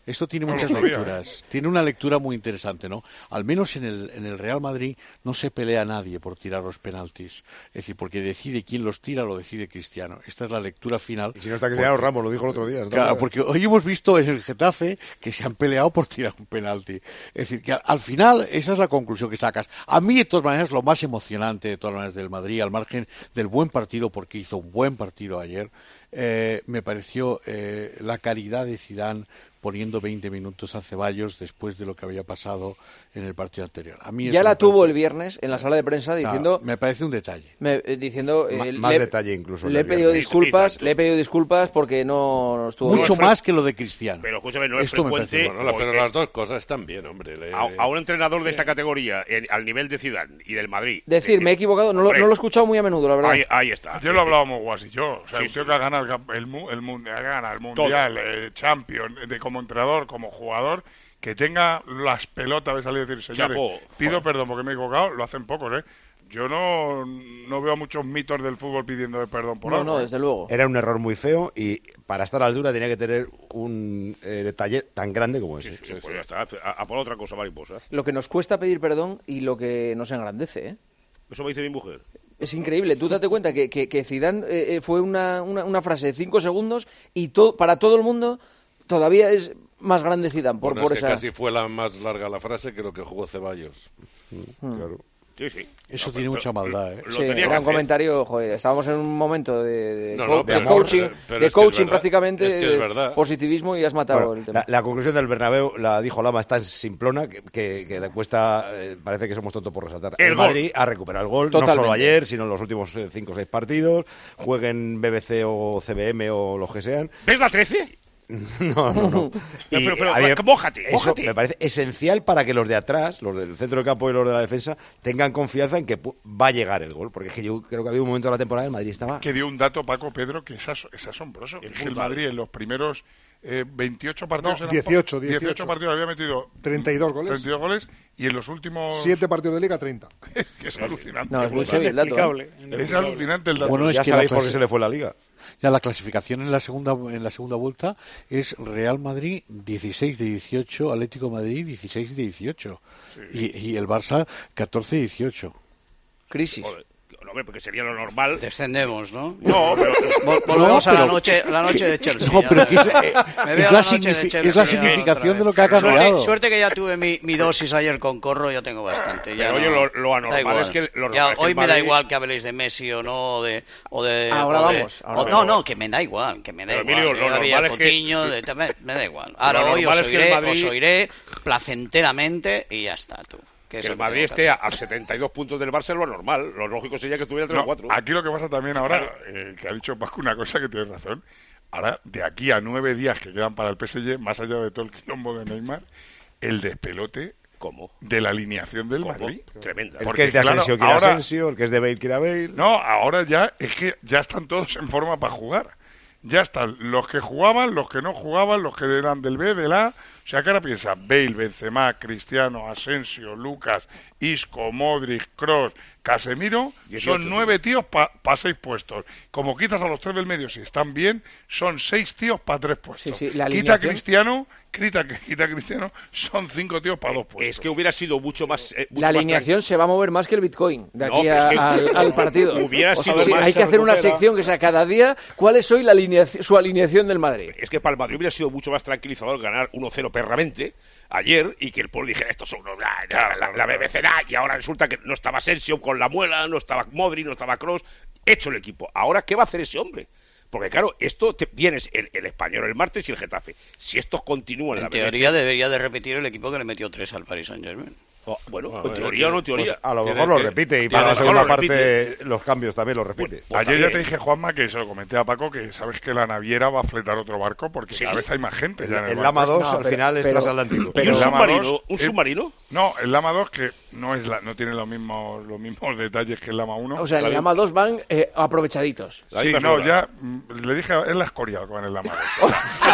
esto tiene No lo muchas sabía, lecturas. Tiene una lectura muy interesante, ¿no? Al menos en el, en el Real Madrid no se pelea nadie por tirar los penaltis. Es decir, porque decide quién los tira, lo decide Cristiano. Esta es la lectura final. Y si no está Cristiano, porque, Ramos lo dijo el otro día. Claro, porque hoy hemos visto en el Getafe que se han peleado por tirar un penalti. Es decir, que al final esa es la conclusión que sacas. A mí, de todas maneras, lo más emocionante de todas maneras del Madrid, al margen del buen partido, porque hizo un buen partido ayer, eh, me pareció eh, la caridad de Zidane poniendo veinte minutos a Ceballos después de lo que había pasado en el partido anterior. A mí ya la tuvo parece... el viernes en la sala de prensa diciendo... Claro, me parece un detalle. Me, eh, diciendo M eh, más le, detalle incluso. Le he pedido disculpas, le he pedido disculpas porque no estuvo Mucho bien. más que lo de Cristiano. Pero escúchame, no es Esto frecuente... Bueno, la, pero las dos cosas están bien, hombre. Le... A, a un entrenador de esta categoría, en, al nivel de Zidane y del Madrid... Decir, eh, me he equivocado, no lo, no lo he escuchado muy a menudo, la verdad. Ahí, ahí está. Ayer lo hablábamos Guas y yo. O sea, Sí, un tío sí. que ha ganado el, camp- el, mu- el, mundial, ha ganado el Mundial, eh, Champions, de, como entrenador, como jugador, que tenga las pelotas de salir y decir, señores, Chapo, pido joder. perdón porque me he equivocado, lo hacen pocos, ¿eh? Yo no, no veo a muchos mitos del fútbol pidiendo perdón por No, algo. no, ¿eh? desde luego. Era un error muy feo y para estar a la altura tenía que tener un eh, detalle tan grande como ese. Sí, sí, pues ya está. A, a por otra cosa mariposa. Lo que nos cuesta pedir perdón y lo que nos engrandece, ¿eh? Eso me dice mi mujer. Es increíble. Tú date cuenta que, que, que Zidane eh, eh, fue una, una, una frase de cinco segundos y to, para todo el mundo todavía es más grande Zidane por, Bueno, por es que esa... casi fue la más larga la frase que lo que jugó Ceballos. Mm. Claro. Sí, sí. Eso No, tiene pero- mucha maldad, ¿eh? Lo Sí, tenía que era un hacer. comentario, joder, estábamos en un momento de, de, No, co- no, pero de amor, coaching, pero- pero de es que es coaching verdad. prácticamente, Es que es de verdad. positivismo y has matado Bueno, el tema. la, la conclusión del Bernabéu la dijo Lama, es tan simplona que, que, que de cuesta, eh, parece que somos tontos por resaltar. El El, gol. Madrid ha recuperado el gol, Totalmente. no solo ayer, sino en los últimos cinco o seis partidos, jueguen B B C o C B M o los que sean. ¿Ves la trece? No, no, no. Pero, Y, pero, pero, a ver, mójate, eso mójate. me parece esencial para que los de atrás, los del centro del campo y los de la defensa, tengan confianza en que pu- va a llegar el gol. Porque es que yo creo que había un momento de la temporada el Madrid estaba... Que dio un dato, Paco Pedro, que es, as- es asombroso. Es Es que el brutal. Madrid en los primeros eh, veintiocho partidos... No, eran- dieciocho, dieciocho dieciocho. partidos había metido... treinta y dos goles. treinta y dos goles y en los últimos... Siete partidos de Liga, treinta. que es alucinante. No, es muy brutal. heavy el dato, ¿eh? Inexplicable, Es inexplicable. alucinante el dato. Bueno, es ya que sabéis la por qué clase- se le fue la Liga. Ya la clasificación en la segunda en la segunda vuelta es Real Madrid dieciséis de dieciocho, Atlético de Madrid dieciséis de dieciocho y, y el Barça catorce de dieciocho. Crisis. Joder, no, hombre, porque sería lo normal. Descendemos, ¿no? No, pero... Vol- volvemos No, a la pero- noche, la noche de Chelsea. No, pero que es, eh, Me es veo la, la noche de signifi- Chelsea es la ya significación otra de lo que ha vez. cambiado. Suerte, suerte que ya tuve mi, mi dosis ayer con Corro, ya tengo bastante. Ya Pero, no- oye, lo- lo anormal da igual. es que- lo normal Ya, es que hoy el me da Madrid- igual que habléis de Messi o no, o de... O de Ahora o de- vamos, ahora o- vamos. no, no, que me da igual, que me da Pero, igual. Emilio, lo Yo había normal es que- Coutinho, de- me, me da igual. Ahora Lo hoy normal os es que el oiré, Madrid- os oiré placenteramente y ya está, tú. Que es Que lo el que Madrid tengo que esté a, hacer. a setenta y dos puntos del Barça es lo normal. Lo lógico sería que estuviera tres No, o cuatro. aquí lo que pasa también ahora, eh, que ha dicho Paco una cosa que tiene razón. Ahora, de aquí a nueve días que quedan para el P S G, más allá de todo el quilombo de Neymar, el despelote ¿Cómo? de la alineación del ¿Cómo? Madrid. Tremenda. El Porque, que es de claro, Asensio quiere ahora- Asensio, el que es de Bale quiere a Bale. No, ahora ya es que ya están todos en forma para jugar. Ya están los que jugaban, los que no jugaban, los que eran del B, del A. O sea, que ahora piensa Bale, Benzema, Cristiano, Asensio, Lucas, Isco, Modric, Kroos, Casemiro. dieciocho, Son nueve tíos para pa seis puestos. Como quitas a los tres del medio, si están bien, son seis tíos para tres puestos. Sí, sí, la quita a alineación- Cristiano, quita, quita a Cristiano, son cinco tíos para dos puestos. Es que hubiera sido mucho más... eh, mucho La más alineación se va a mover más que el Bitcoin de No, aquí pero a- es que- al, al partido. Hubiera O sea, sido sí, más- hay que se hacer una recupera. sección que sea cada día cuál es hoy la alineación, su alineación del Madrid. Es que para el Madrid hubiera sido mucho más tranquilizador ganar uno cero perramente ayer y que el pueblo dijera estos son unos, la, la, la, la B B C da, y ahora resulta que no estaba Asensio con la muela, no estaba Modric, no estaba Kroos, hecho el equipo. Ahora, ¿qué va a hacer ese hombre? Porque claro, esto te, tienes el, el Español el martes y el Getafe. Si estos continúan En la B B C, teoría debería de repetir el equipo que le metió tres al Paris Saint-Germain. oh, bueno, Ah, en bueno, teoría o no en teoría. Pues a lo Tiene mejor lo que- repite y tiene para la que- segunda lo parte repite. los cambios también los repite. Pues Ayer ya también. te dije, Juanma, que se lo comenté a Paco, que sabes que la naviera va a fletar otro barco porque Sí. cada vez hay más gente. El, ya en el el barco. Lama dos No, al pero- final es pero- transatlántico. ¿Y un el Lama submarino? dos, ¿Un eh, submarino? No, el Lama dos que no es la, no tiene los mismos los mismos detalles que el Lama uno. O sea, el Lama dos van eh, aprovechaditos. La Sí, misma no, sola. ya mm, le dije, es la escoria con el Lama dos.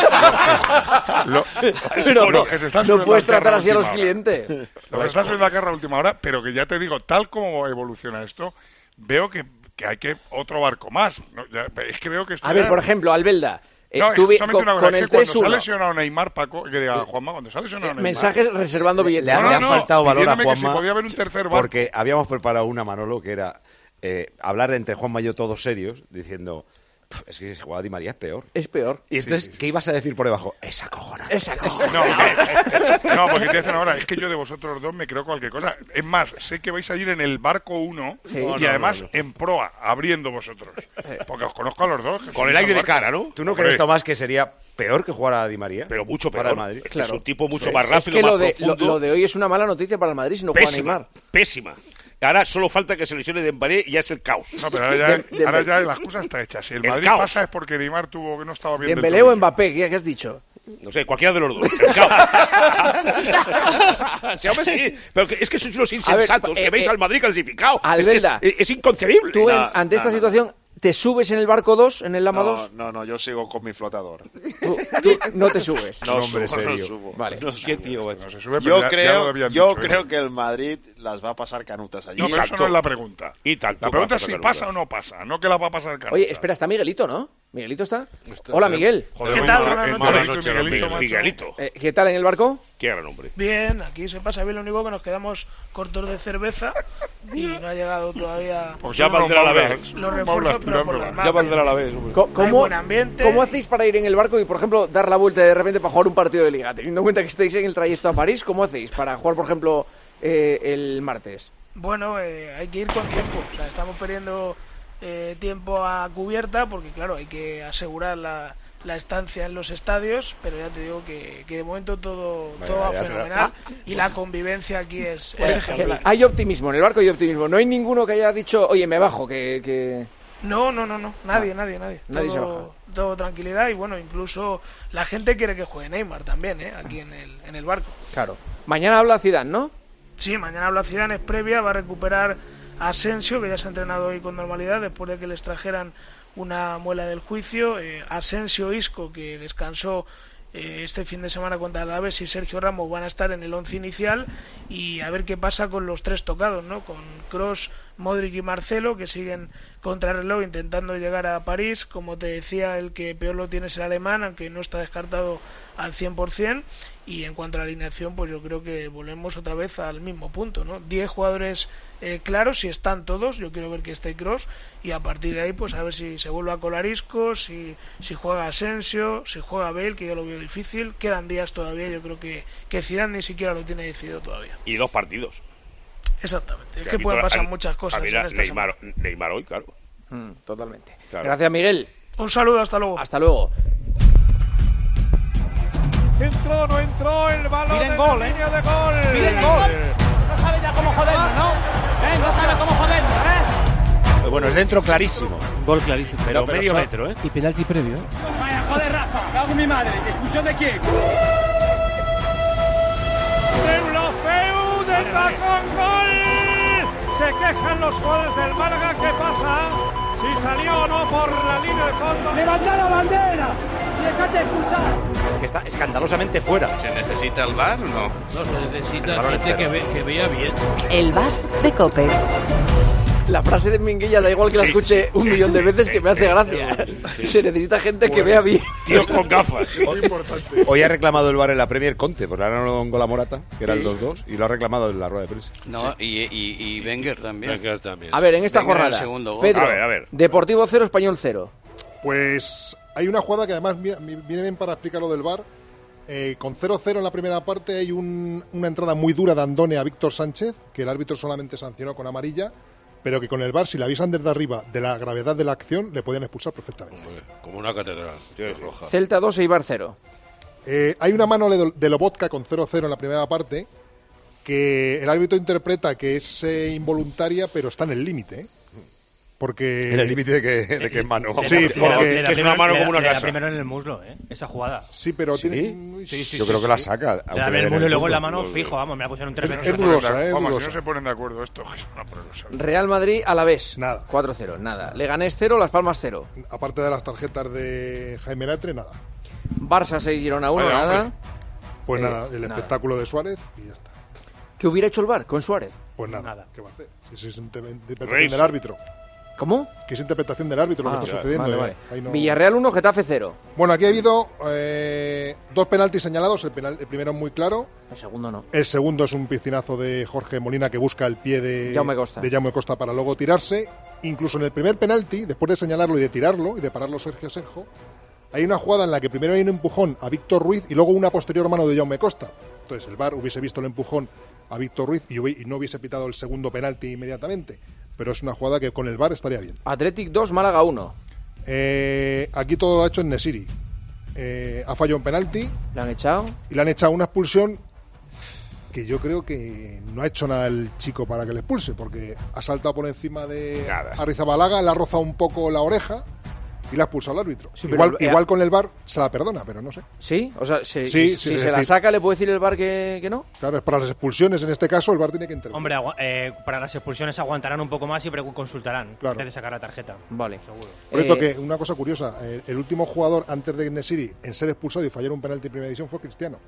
Lo- Pero lo no, que se están no subiendo puedes al carro tratar a así a los última hora. clientes. Lo que está subiendo a carro a última hora, pero que ya te digo, tal como evoluciona esto, veo que, que hay que otro barco más. ¿no? Ya- es que veo que esto A ver, ya- por ejemplo, Albelda, Eh, No, tú vi- solamente una con, cosa, con es el que cuando tres se ha uno. lesionado Neymar, Paco, que diga Juanma, cuando se ha lesionado Neymar... Mensajes reservando billetes. Le, ha- No, le no, ha no, faltado valor a pidiéndome que si Juanma podía haber un tercer barco. porque habíamos preparado una, Manolo, que era eh, hablar entre Juanma y yo todos serios, diciendo, "Pf, es que si juega Di María es peor. Es peor. Y entonces, ¿qué ibas a decir por debajo? Esa cojona. Esa cojona. No, no, no, porque te dicen ahora, es que yo de vosotros dos me creo cualquier cosa. Es más, sé que vais a ir en el barco uno Sí. y No, no, además no, no. en proa, abriendo vosotros. Porque os conozco a los dos. que Con sois el aire al de barco. cara, ¿no? ¿Tú no Hombre. crees, Tomás, que sería peor que jugar a Di María? Pero mucho Para peor. el Madrid. Es Claro. un tipo mucho Es- más es rápido, que más lo de, lo, profundo. lo de hoy es una mala noticia para el Madrid si no juega Pésima, Neymar. pésima. Ahora solo falta que se lesione Dembélé y ya es el caos. No, pero ahora ya, De- de- ahora ya la excusa está hecha. Si el El Madrid caos. pasa es porque Neymar tuvo que no estaba bien del Dembélé o tobillo. Mbappé, ¿qué qué has dicho? No sé, cualquiera de los dos. El caos. Sí, hombre, sí. Pero que- es que sois unos insensatos A ver, que eh, veis eh, al Madrid clasificado. Albelda, es, que es, es inconcebible. Tú, en- No, ante no, esta no. situación, ¿te subes en el barco dos, en el Lama No, dos? no, no, yo sigo con mi flotador. Tú, tú no te subes. No hombre, subo, no serio. subo. Vale. No ¿Qué subo. tío? No se sube, pero Yo ya- ya lo creo, habían yo dicho, ¿eh? creo que el Madrid las va a pasar canutas allí. No, pero eso tanto. no es la pregunta. Y tanto La pregunta es va a si pasar pasa canutas. o no pasa, no que la va a pasar Canuta. Oye, espera, está Miguelito, ¿no? ¿Miguelito está? Está- Hola, Miguel. Joder, ¿Qué oye, tal? en Buenas Madrid Buenas y noches, don Miguelito, Miguel- macho. Miguelito. Eh, ¿Qué tal en el barco? Qué gran hombre. Bien, aquí se pasa bien, lo único que nos quedamos cortos de cerveza y no ha llegado todavía Pues Ya son unos valdrá la maulas- vez. los maulas refuerzos, pero por tirándola. las Ya malas. valdrá la vez, hombre. Co- Hay ¿Cómo, buen ambiente. ¿Cómo hacéis para ir en el barco y, por ejemplo, dar la vuelta de repente para jugar un partido de liga? Teniendo en cuenta que estáis en el trayecto a París, ¿cómo hacéis para jugar, por ejemplo, eh, el martes? Bueno, eh, hay que ir con tiempo. O sea, estamos perdiendo eh, tiempo a cubierta porque, claro, hay que asegurar la, la estancia en los estadios, pero ya te digo que, que de momento todo, Vaya, todo va ya, fenomenal y la convivencia aquí es, es Bueno, ejemplar. hay optimismo, en el barco hay optimismo. No hay ninguno que haya dicho, oye, me bajo, que... que... No, no, no, no, nadie, nadie, nadie. Nadie se todo, todo tranquilidad y bueno, incluso la gente quiere que juegue Neymar también, ¿eh? Aquí en el, en el barco. Claro. Mañana habla Zidane, ¿no? Sí, mañana habla Zidane, es previa, va a recuperar a Asensio, que ya se ha entrenado hoy con normalidad después de que les trajeran una muela del juicio. Eh, Asensio, Isco, que descansó eh, este fin de semana contra el Alavés, y Sergio Ramos van a estar en el once inicial y a ver qué pasa con los tres tocados, ¿no? Con Kroos, Modric y Marcelo, que siguen contra reloj intentando llegar a París. Como te decía, el que peor lo tiene es el alemán, aunque no está descartado al cien por ciento. Y en cuanto a la alineación, pues yo creo que volvemos otra vez al mismo punto, ¿no? diez jugadores eh, claros, si están todos, yo quiero ver que esté Kroos, y a partir de ahí, pues a ver si se vuelve a colar Isco, si, si juega Asensio, si juega Bale, que yo lo veo difícil. Quedan días todavía, yo creo que, que Zidane ni siquiera lo tiene decidido todavía. Y dos partidos. Exactamente, es Que que ha pueden visto pasar a- muchas cosas a ver en a esta Neymar, semana. Neymar hoy, claro. Mm, totalmente. Claro. Gracias, Miguel. Un saludo, hasta luego. Hasta luego. Entró, no entró el balón Piden en gol, la ¿eh? línea de gol. Piden gol. No sabe ya cómo jodernos, ¿no? ¿Eh? No sabe cómo jodernos, ¿eh? Bueno, es dentro clarísimo. Gol clarísimo. Pero, medio so- metro, ¿eh? Y penalti previo. ¿eh? Vaya, joder, Rafa. Cago en mi madre. ¿Expulsión de quién? Deulofeu de tacón, gol. Se quejan los jugadores del Málaga. ¿Qué pasa? Si salió o no por la línea de fondo. ¡Levanta la bandera! ¡Y dejate expulsar! Que está escandalosamente fuera. ¿Se necesita el V A R o no? No, se necesita El balón gente entero. que, ve- que vea bien. El bar de Cope. La frase de Minguella da igual que la Sí, escuche un sí, millón de sí, veces sí, que me hace sí, gracia. sí. Se necesita gente que vea bien. Tíos con gafas. Muy importante. Hoy ha reclamado el VAR en la Premier Conte, porque ahora no gol a Morata, que era el dos dos, y lo ha reclamado en la rueda de prensa. No, y, y, y Wenger también. Wenger también. A ver, en esta Wenger el jornada, segundo gol. Pedro, A ver, a ver. Deportivo cero, Español cero. Pues hay una jugada que además vi- vi- viene bien para explicar lo del V A R. Eh, con cero cero en la primera parte hay un- una entrada muy dura de Andone a Víctor Sánchez, que el árbitro solamente sancionó con amarilla, pero que con el V A R, si la avisan desde arriba de la gravedad de la acción, le podían expulsar perfectamente. Hombre, como una catedral. Es roja. Celta dos, Eibar cero. Eh, hay una mano de de Lobotka con cero cero en la primera parte, que el árbitro interpreta que es eh, involuntaria, pero está en el límite, ¿eh? Porque... En el límite de que, de que es mano. vamos. Sí, Le da- porque- le da que es una primero- mano le da- como una le da casa. primero en el muslo, ¿eh? Esa jugada. Sí, pero ¿Sí? tiene... Sí, sí, Yo sí, creo que sí. la saca. Le aunque da en le el den muslo y luego en la muslo. mano fijo, vamos, me la pusieron tres Es- veces. es dudosa, Vamos, ¿eh? si dudosa. no se ponen de acuerdo esto, es una poderosa. Real Madrid, Alavés. Nada. cuatro cero, nada. Leganés cero, Las Palmas cero. Aparte de las tarjetas de Jaime Latre, nada. Barça seis, Girona uno, Vaya, nada. hombre. Pues Eh, nada, el nada. espectáculo de Suárez y ya está. ¿Qué hubiera hecho el V A R con Suárez? Pues nada, Nada. ¿qué va a hacer? Si es interpretación Reis. del árbitro. ¿Cómo? Que es interpretación del árbitro Ah, lo que está vale, sucediendo. vale, eh. vale. Ahí no- Villarreal uno, Getafe cero. Bueno, aquí ha habido eh, dos penaltis señalados. El, penal, el primero es muy claro. El segundo no. El segundo es un piscinazo de Jorge Molina que busca el pie de Jaume Costa. de Jaume Costa para luego tirarse. Incluso en el primer penalti, después de señalarlo y de tirarlo y de pararlo Sergio Senjo, hay una jugada en la que primero hay un empujón a Víctor Ruiz y luego una posterior mano de Jaume Costa. Entonces el V A R hubiese visto el empujón a Víctor Ruiz y, hubi- y no hubiese pitado el segundo penalti inmediatamente. Pero es una jugada que con el V A R estaría bien. Athletic dos, Málaga uno. Eh, aquí todo lo ha hecho en Nesiri. Eh, ha fallado un penalti. ¿Le han echado? Y le han echado una expulsión que yo creo que no ha hecho nada el chico para que le expulse, porque ha saltado por encima de Nada. Arrizabalaga, le ha rozado un poco la oreja y le ha expulsado al árbitro. Sí, igual pero, eh, igual con el V A R se la perdona, pero no sé. ¿Sí? O sea, se- Sí, y sí, si es se la decir- saca, ¿le puede decir el V A R que, que no? Claro, es para las expulsiones, en este caso el V A R tiene que intervenir. Hombre, agua- eh, para las expulsiones aguantarán un poco más y pre- consultarán Claro. antes de sacar la tarjeta. Vale. Seguro. Por cierto, Eh, que una cosa curiosa, el, el último jugador antes de Nesiri en ser expulsado y fallar un penalti en primera división fue Cristiano.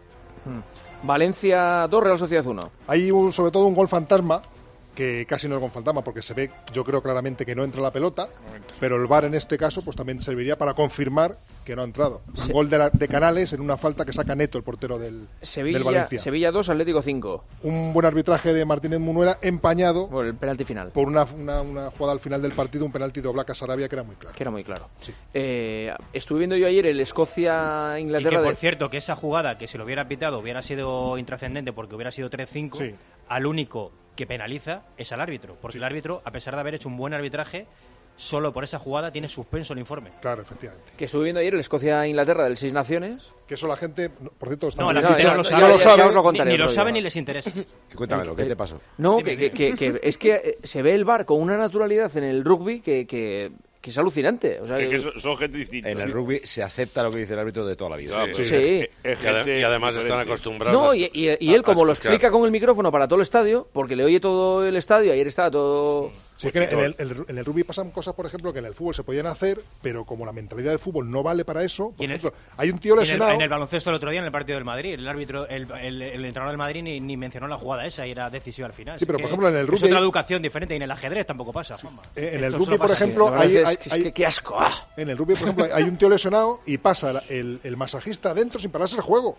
mm. Valencia dos, Real Sociedad uno. Hay un, sobre todo un gol fantasma, que casi no es gol fantasma, porque se ve, yo creo claramente que no entra la pelota, pero el V A R en este caso pues también serviría para confirmar que no ha entrado. Un Se- gol de, la- de Canales en una falta que saca Neto, el portero del, del Sevilla, Valencia. Sevilla dos, Atlético cinco. Un buen arbitraje de Martínez Munuera empañado Por el penalti final. por una, una, una jugada al final del partido, un penalti de Oblak a Sarabia que era muy claro. Que era muy claro. Sí. Eh, estuve viendo yo ayer el Y Escocia-Inglaterra que, por de... cierto, que esa jugada, que si lo hubiera pitado hubiera sido intrascendente porque hubiera sido tres cinco, Sí. al único que penaliza es al árbitro. Porque el árbitro, a pesar de haber hecho un buen arbitraje, solo por esa jugada tiene suspenso el informe. Claro, efectivamente. Que estuve viendo ayer el Escocia-Inglaterra del Seis Naciones. Que eso la gente, no, por cierto, está No, muy la bien gente dicho, no lo ya- sabe, ya- lo ya sabe. os lo ni, contaré ni otro lo día. saben ni les interesa. Cuéntamelo, ¿qué te pasó? No, que, que, que, que es que eh, se ve el V A R con una naturalidad en el rugby que, que, que es alucinante. O sea, Es que que- son, son gente distinta. En el rugby se acepta lo que dice el árbitro de toda la vida. Claro, Sí. pero Sí. es- es Y, ade- gente y además están diferente. acostumbrados. No, y, y- y a- él como a lo escuchar. explica con el micrófono para todo el estadio, porque le oye todo el estadio, ayer estaba todo... Sí, es que en el, el- en el rugby pasan cosas, por ejemplo, que en el fútbol se podían hacer, pero como la mentalidad del fútbol no vale para eso, por Y en el- ejemplo, hay un tío Y en el, lesionado. en el baloncesto el otro día, en el partido del Madrid, el árbitro, el, el- el entrenador del Madrid ni, ni mencionó la jugada esa y era decisiva al final. Sí, pero, Es por que ejemplo, en el Es rugby otra hay- educación diferente y en el ajedrez tampoco pasa. Juanma. Eh, en Esto el solo rugby, por pasa- ejemplo, Sí, la verdad hay, es hay- que- es hay- que qué asco. ¡Ah! en el rugby, por ejemplo, hay un tío lesionado y pasa el, el- el masajista adentro sin pararse el juego.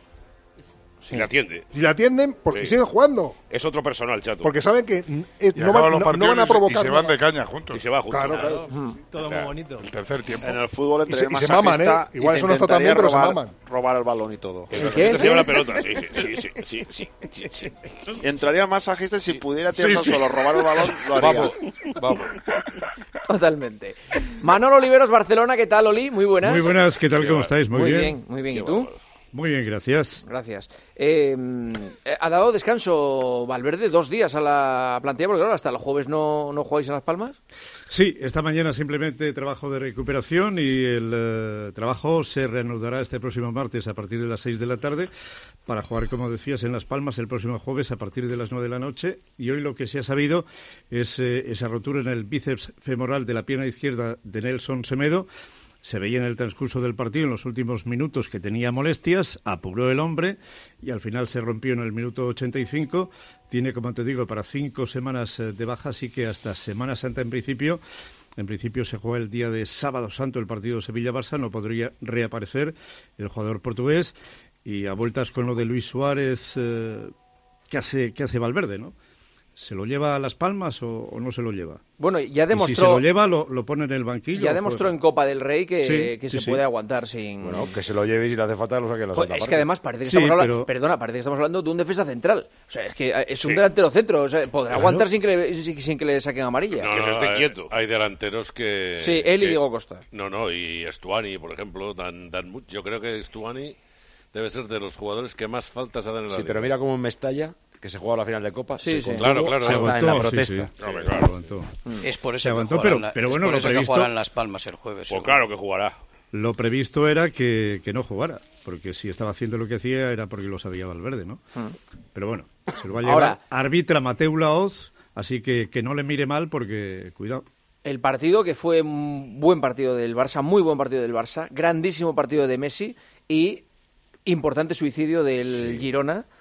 Si la atiende. Y le atienden porque Sí. siguen jugando. Es otro personal, chato. Porque saben que mm, eh, Y no, acaban van, los no- no partidos van a y se- provocar y se van nada. de caña juntos. Y se va juntos. Claro, claro. Todo Claro. muy bonito. El tercer tiempo. En el fútbol Y se- entraría y se maman, masajista ¿eh? Igual y eso te no está tan bien, intentaría pero se robar, maman. robar el balón y todo. Que ¿El la qué? gente se lleva la pelota. Sí, sí, sí, sí, sí, sí, sí, sí. Entraría masajista y si pudiera tirarse Sí, sí. al suelo, robar el balón, lo haría. Vamos, vamos. Totalmente. Manolo Oliveros, Barcelona, ¿qué tal, Oli? Muy buenas. Muy buenas, ¿qué tal? Qué ¿Cómo va- estáis? Muy, Muy bien. bien, muy bien. ¿Y Qué tú? bárbaro. Muy bien, gracias. Gracias. Eh, eh, ¿Ha dado descanso Valverde dos días a la plantilla? Porque claro, hasta el jueves no, no jugáis en Las Palmas. Sí, esta mañana simplemente trabajo de recuperación y el eh, trabajo se reanudará este próximo martes a partir de las seis de la tarde para jugar, como decías, en Las Palmas el próximo jueves a partir de las nueve de la noche. Y hoy lo que se ha sabido es eh, esa rotura en el bíceps femoral de la pierna izquierda de Nelson Semedo. Se veía en el transcurso del partido, en los últimos minutos, que tenía molestias, apuró el hombre y al final se rompió en el minuto ochenta y cinco. Tiene, como te digo, para cinco semanas eh, de baja, así que hasta Semana Santa en principio. En principio se juega el día de Sábado Santo el partido Sevilla-Barça, no podría reaparecer el jugador portugués. Y a vueltas con lo de Luis Suárez, eh, ¿qué hace, qué hace Valverde, no? ¿Se lo lleva a Las Palmas o, o no se lo lleva? Bueno, ya Y demostró... si se lo lleva, lo, lo pone en el banquillo. Ya o demostró fuera. en Copa del Rey que, Sí, que sí, se sí. puede aguantar sin... Bueno, que se lo lleve y si le hace falta lo saque en la Joder, segunda es parte. que además parece que Sí, estamos hablando, pero- perdona, parece que estamos hablando de un defensa central. O sea, es que eh, es un Sí. delantero centro, o sea, podrá Claro. aguantar sin que le, sin, sin que le saquen amarilla. No, Que no, se esté hay- quieto. Hay delanteros que... Sí, él y que- Diego Costa. No, no, y Estuani, por ejemplo, dan, dan mucho. Yo creo que Estuani debe ser de los jugadores que más faltas dan en la Sí, liga. pero mira cómo en Mestalla, que se jugó la final de Copa, Sí, se sí. contuvo Claro, claro. hasta Se en la aguantó, protesta. sí, sí. Hombre, Se claro. aguantó. Es por eso Se que aguantó, jugarán pero- la- pero es bueno, por lo eso que previsto- jugarán Las Palmas el jueves. Pues seguro. claro que jugará. Lo previsto era que, que no jugara, porque si estaba haciendo lo que hacía era porque lo sabía Valverde, ¿no? Pero bueno, se lo va a llevar. Ahora- Arbitra Mateu Laoz, así que que no le mire mal porque, cuidado. El partido que fue un buen partido del Barça, muy buen partido del Barça, grandísimo partido de Messi y importante suicidio del Girona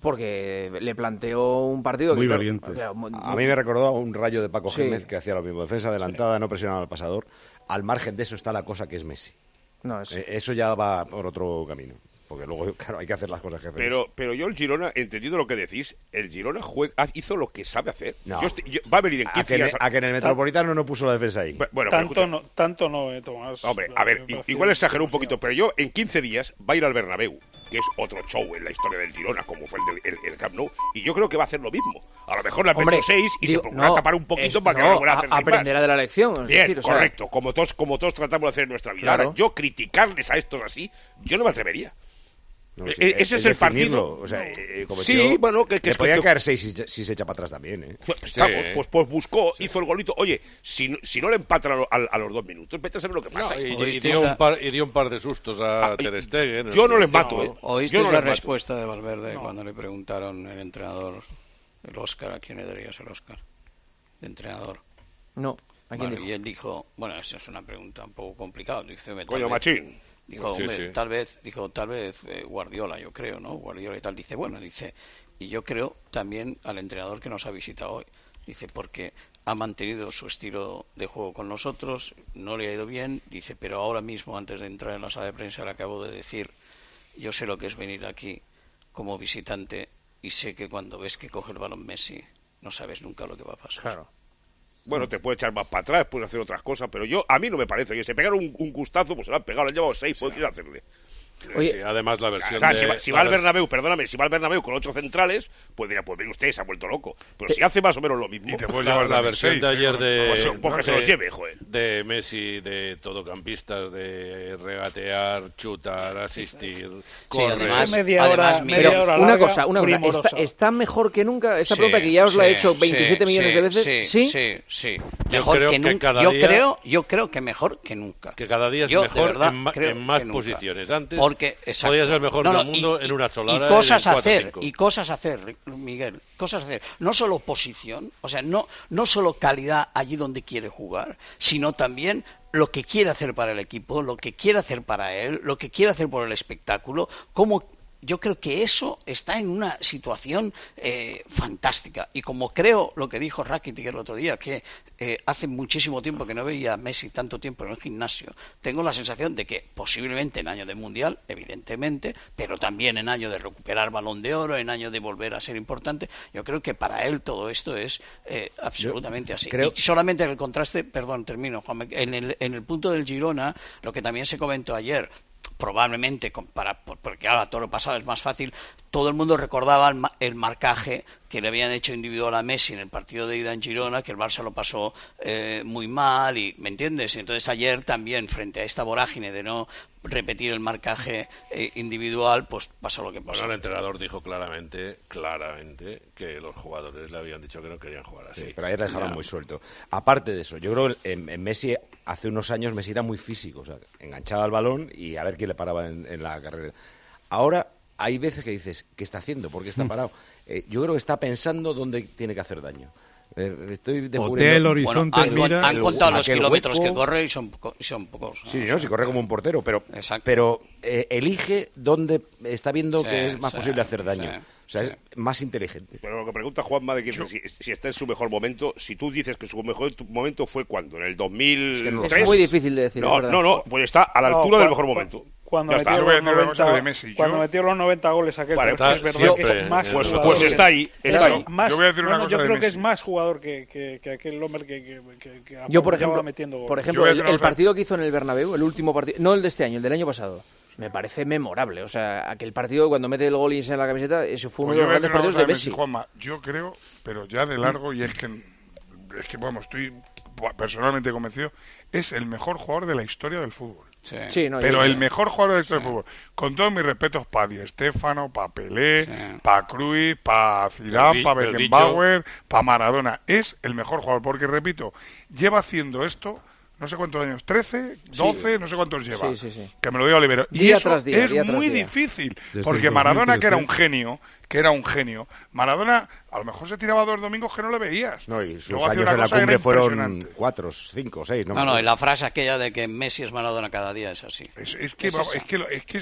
Porque le planteó un partido... Muy que, valiente. Claro, muy, A mí me recordó a un Rayo de Paco Sí. Gémez que hacía lo mismo. Defensa adelantada, no presionaba al pasador. Al margen de eso está la cosa que es Messi. No, es... Eh, eso ya va por otro camino. Porque luego, claro, hay que hacer las cosas que hace Pero, Messi. pero yo el Girona, entendiendo lo que decís, el Girona juega, hizo lo que sabe hacer. No. Yo estoy- yo- va a venir en A quince que, en, días... a que en el Metropolitano no puso la defensa ahí. Bu- Bueno, pero tanto, escucha, no, tanto no, eh, Tomás. hombre, Me a ver, parece igual exageró un poquito, pero yo en quince días va a ir al Bernabéu, que es otro show en la historia del Girona, como fue el, del, el, el Camp Nou, y yo creo que va a hacer lo mismo. A lo mejor le han Hombre, metido seis y digo, se procura no, tapar un poquito es- para que no, no vuelva a a- hacer seis aprenderá más. de la lección. es Bien, decir, o sea, correcto, como todos, como todos tratamos de hacer en nuestra vida. Claro. Ahora, yo criticarles a estos así, yo no me atrevería. No, E- sí, e- ese es el definirlo. partido. O sea, eh, cometió- Sí, bueno, que, que le es podían que- caer seis si, si se echa para atrás también, ¿eh? Pues, está, pues, pues, pues buscó, hizo el golito. Oye, si, no- si no le empatan a, lo- a- a los dos minutos, vete a saber lo que pasa. No, y, y ¿Oísteis dio la- un par, y dio un par de sustos a Ah, y- Ter Stegen. yo no les mato, ¿eh? ¿Oíste Yo no la les mato. respuesta de Valverde cuando le preguntaron el entrenador, el Oscar, ¿a quién le darías el Oscar? De entrenador. No, ¿a quién Vale, dijo? y él dijo, bueno, esa es una pregunta un poco complicada. Dice, tal Coño, vez- machín. Dijo, Sí, hombre, sí. tal vez, dijo, tal vez eh, Guardiola, yo creo, ¿no? Guardiola y tal. Dice, bueno, dice, y yo creo también al entrenador que nos ha visitado hoy. Dice, porque ha mantenido su estilo de juego con nosotros, no le ha ido bien. Dice, pero ahora mismo, antes de entrar en la sala de prensa, le acabo de decir, yo sé lo que es venir aquí como visitante y sé que cuando ves que coge el balón Messi, no sabes nunca lo que va a pasar. Claro. Bueno, te puede echar más para atrás, puedes hacer otras cosas, pero yo, a mí no me parece que se pegaron un, un gustazo, pues se lo han pegado, le han llevado seis, pues quiere hacerle. Oye, Sí, además la versión O sea, de, si va, si la va al vers- Bernabéu, perdóname, si va al Bernabéu con ocho centrales, pues dirá, pues mire usted, se ha vuelto loco. Pero si hace más o menos lo mismo, Y te puedes la, llevar la también versión seis, de ¿eh? ayer de, Pues, pues que se de- los lleve, joder. de Messi, de todocampistas, de regatear, chutar, asistir, correr. además- media además, hora, Miguel, media pero hora una larga, cosa, una cosa, primorosa. ¿está, está mejor que nunca? Esta Sí, pregunta que ya os la he sí, hecho veintisiete sí, millones sí, de veces. Sí, ¿Sí? sí, sí. Yo Mejor creo que que nunca. cada Yo día- creo, yo creo que mejor que nunca. Que cada día es Yo, de mejor verdad, en, ma- creo en más que nunca. posiciones. Antes Porque, exacto. podía ser mejor No, que no, el mundo y- en una y solara. cosas en el a hacer, cuatro cinco. y cosas a hacer, Miguel, cosas a hacer. No solo posición, o sea, no, no solo calidad allí donde quiere jugar, sino también lo que quiere hacer para el equipo, lo que quiere hacer para él, lo que quiere hacer por el espectáculo, cómo. Yo creo que eso está en una situación eh, fantástica. Y como creo lo que dijo Rakitic el otro día, que eh, hace muchísimo tiempo que no veía a Messi tanto tiempo en el gimnasio, tengo la sensación de que posiblemente en año de Mundial, evidentemente, pero también en año de recuperar Balón de Oro, en año de volver a ser importante, yo creo que para él todo esto es eh, absolutamente así. creo- Y solamente en el contraste, perdón, termino, Juanma, en el, en el punto del Girona, lo que también se comentó ayer, probablemente, con- para, por- porque ahora todo lo pasado es más fácil, todo el mundo recordaba el, ma- el marcaje que le habían hecho individual a Messi en el partido de ida en Girona, que el Barça lo pasó eh, muy mal, y ¿me entiendes? Entonces ayer también, frente a esta vorágine de no repetir el marcaje eh, individual, pues pasó lo que pasó. Bueno, el entrenador dijo claramente, claramente, que los jugadores le habían dicho que no querían jugar así. Sí, pero ayer le dejaron Ya. muy suelto. Aparte de eso, yo creo que en, en Messi, hace unos años, Messi era muy físico. O sea, enganchaba el balón y a ver quién le paraba en, en la carrera. Ahora hay veces que dices, ¿qué está haciendo? ¿Por qué está parado? Eh, yo creo que está pensando dónde tiene que hacer daño. Eh, estoy descubriendo... Hotel, Bueno, horizonte, han, mira... han contado los aquel kilómetros hueco. que corre y son, poco- y son pocos. ¿no? Sí, O no, sea, si corre como un portero, pero, Exacto. pero eh, elige dónde está viendo Sí, que es más sí, posible hacer daño. sí, o sea, sí. es más inteligente. Pero lo que pregunta Juanma de que si, si está en su mejor momento, si tú dices que su mejor tu- momento fue cuando, en el dos mil tres. Es que no lo Es muy difícil de decir, es No, verdad. no, no, pues está a la No, altura del cua- mejor cua- momento. Cuando Ya metió, está. Yo voy a los decir una cosa noventa, de Messi. cuando Yo- metió los noventa goles aquel, Vale, pero es que es está verdad que siempre, es más eh, Pues, jugador pues que- está ahí, es está ahí. más- Yo voy a decir una bueno, cosa yo de creo que es Messi. más jugador que, que, que aquel hombre que, que, que, que Yo, por ya ejemplo, va metiendo goles. por Yo ejemplo voy a el, decir una el cosa. partido que hizo en el Bernabéu, el último partido, no el de este año, el del año pasado, me parece memorable. O sea, aquel partido cuando mete el gol y enseña la camiseta, ese fue uno Pues de yo los voy a grandes decir una partidos cosa de de Messi, Messi. Juanma. Yo creo, pero ya de largo, y es que, es que vamos, estoy personalmente convencido, es el mejor jugador de la historia del fútbol. Sí. Sí, no, yo Pero sé. el mejor jugador de la historia del fútbol. Con todos mis respetos para Di Stéfano, para Pelé, Sí. para Cruyff, para El Zidane, bi- para el Beckenbauer, para Maradona. Es el mejor jugador, porque repito, lleva haciendo esto no sé cuántos años, trece, doce, no sé cuántos lleva. Sí, sí, sí. Que me lo diga Olivero. Y Día eso tras día, es día tras muy día. difícil, Desde porque el Maradona, que era un dos mil trece. genio, que era un genio, Maradona a lo mejor se tiraba dos domingos que no le veías. No, y sus Luego hacía años una en la cosa que cumbre era fueron impresionante. cuatro, cinco, seis. No, No, me no, y acuerdo. la frase aquella de que Messi es Maradona cada día es así. Es, es que, Es vamos, esa. es que, lo- es que es,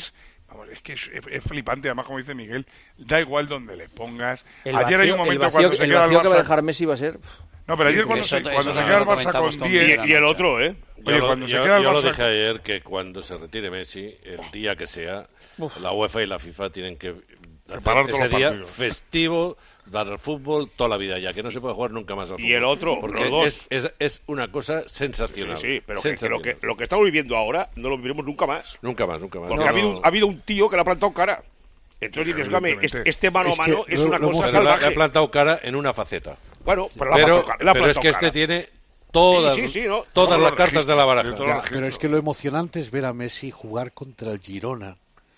Vamos, es que es, es, es flipante, además, como dice Miguel, da igual donde le pongas. El ayer vacío, hay un momento el vacío, cuando se el queda el vacío Barça... que va a dejar Messi va a ser... No, pero ayer cuando eso, se, cuando eso se queda el Barça con diez... Y, y el otro, ¿eh? Yo, Oye, lo, cuando yo, se queda el yo Barça... lo dije ayer que cuando se retire Messi, el día que sea, Uf. la UEFA y la FIFA tienen que preparar ese todos los día partidos. Festivo para el fútbol toda la vida ya, que no se puede jugar nunca más al fútbol. Y el otro, porque los dos. Es, es, es una cosa sensacional. Sí, sí, pero que, que lo, que, lo que estamos viviendo ahora no lo viviremos nunca más. Nunca más, nunca más. Porque no, ha, habido un, no. ha habido un tío que le ha plantado cara. Entonces dices, óigame, este, este mano a mano es, es una cosa Pero salvaje. le ha plantado cara en una faceta. Bueno, pero, pero, la ha plantado, la ha pero es que cara. este tiene todas, sí, sí, sí, ¿no? todas no, las no, cartas de la baraja. Ya, pero es que lo emocionante es ver a Messi jugar contra el Girona,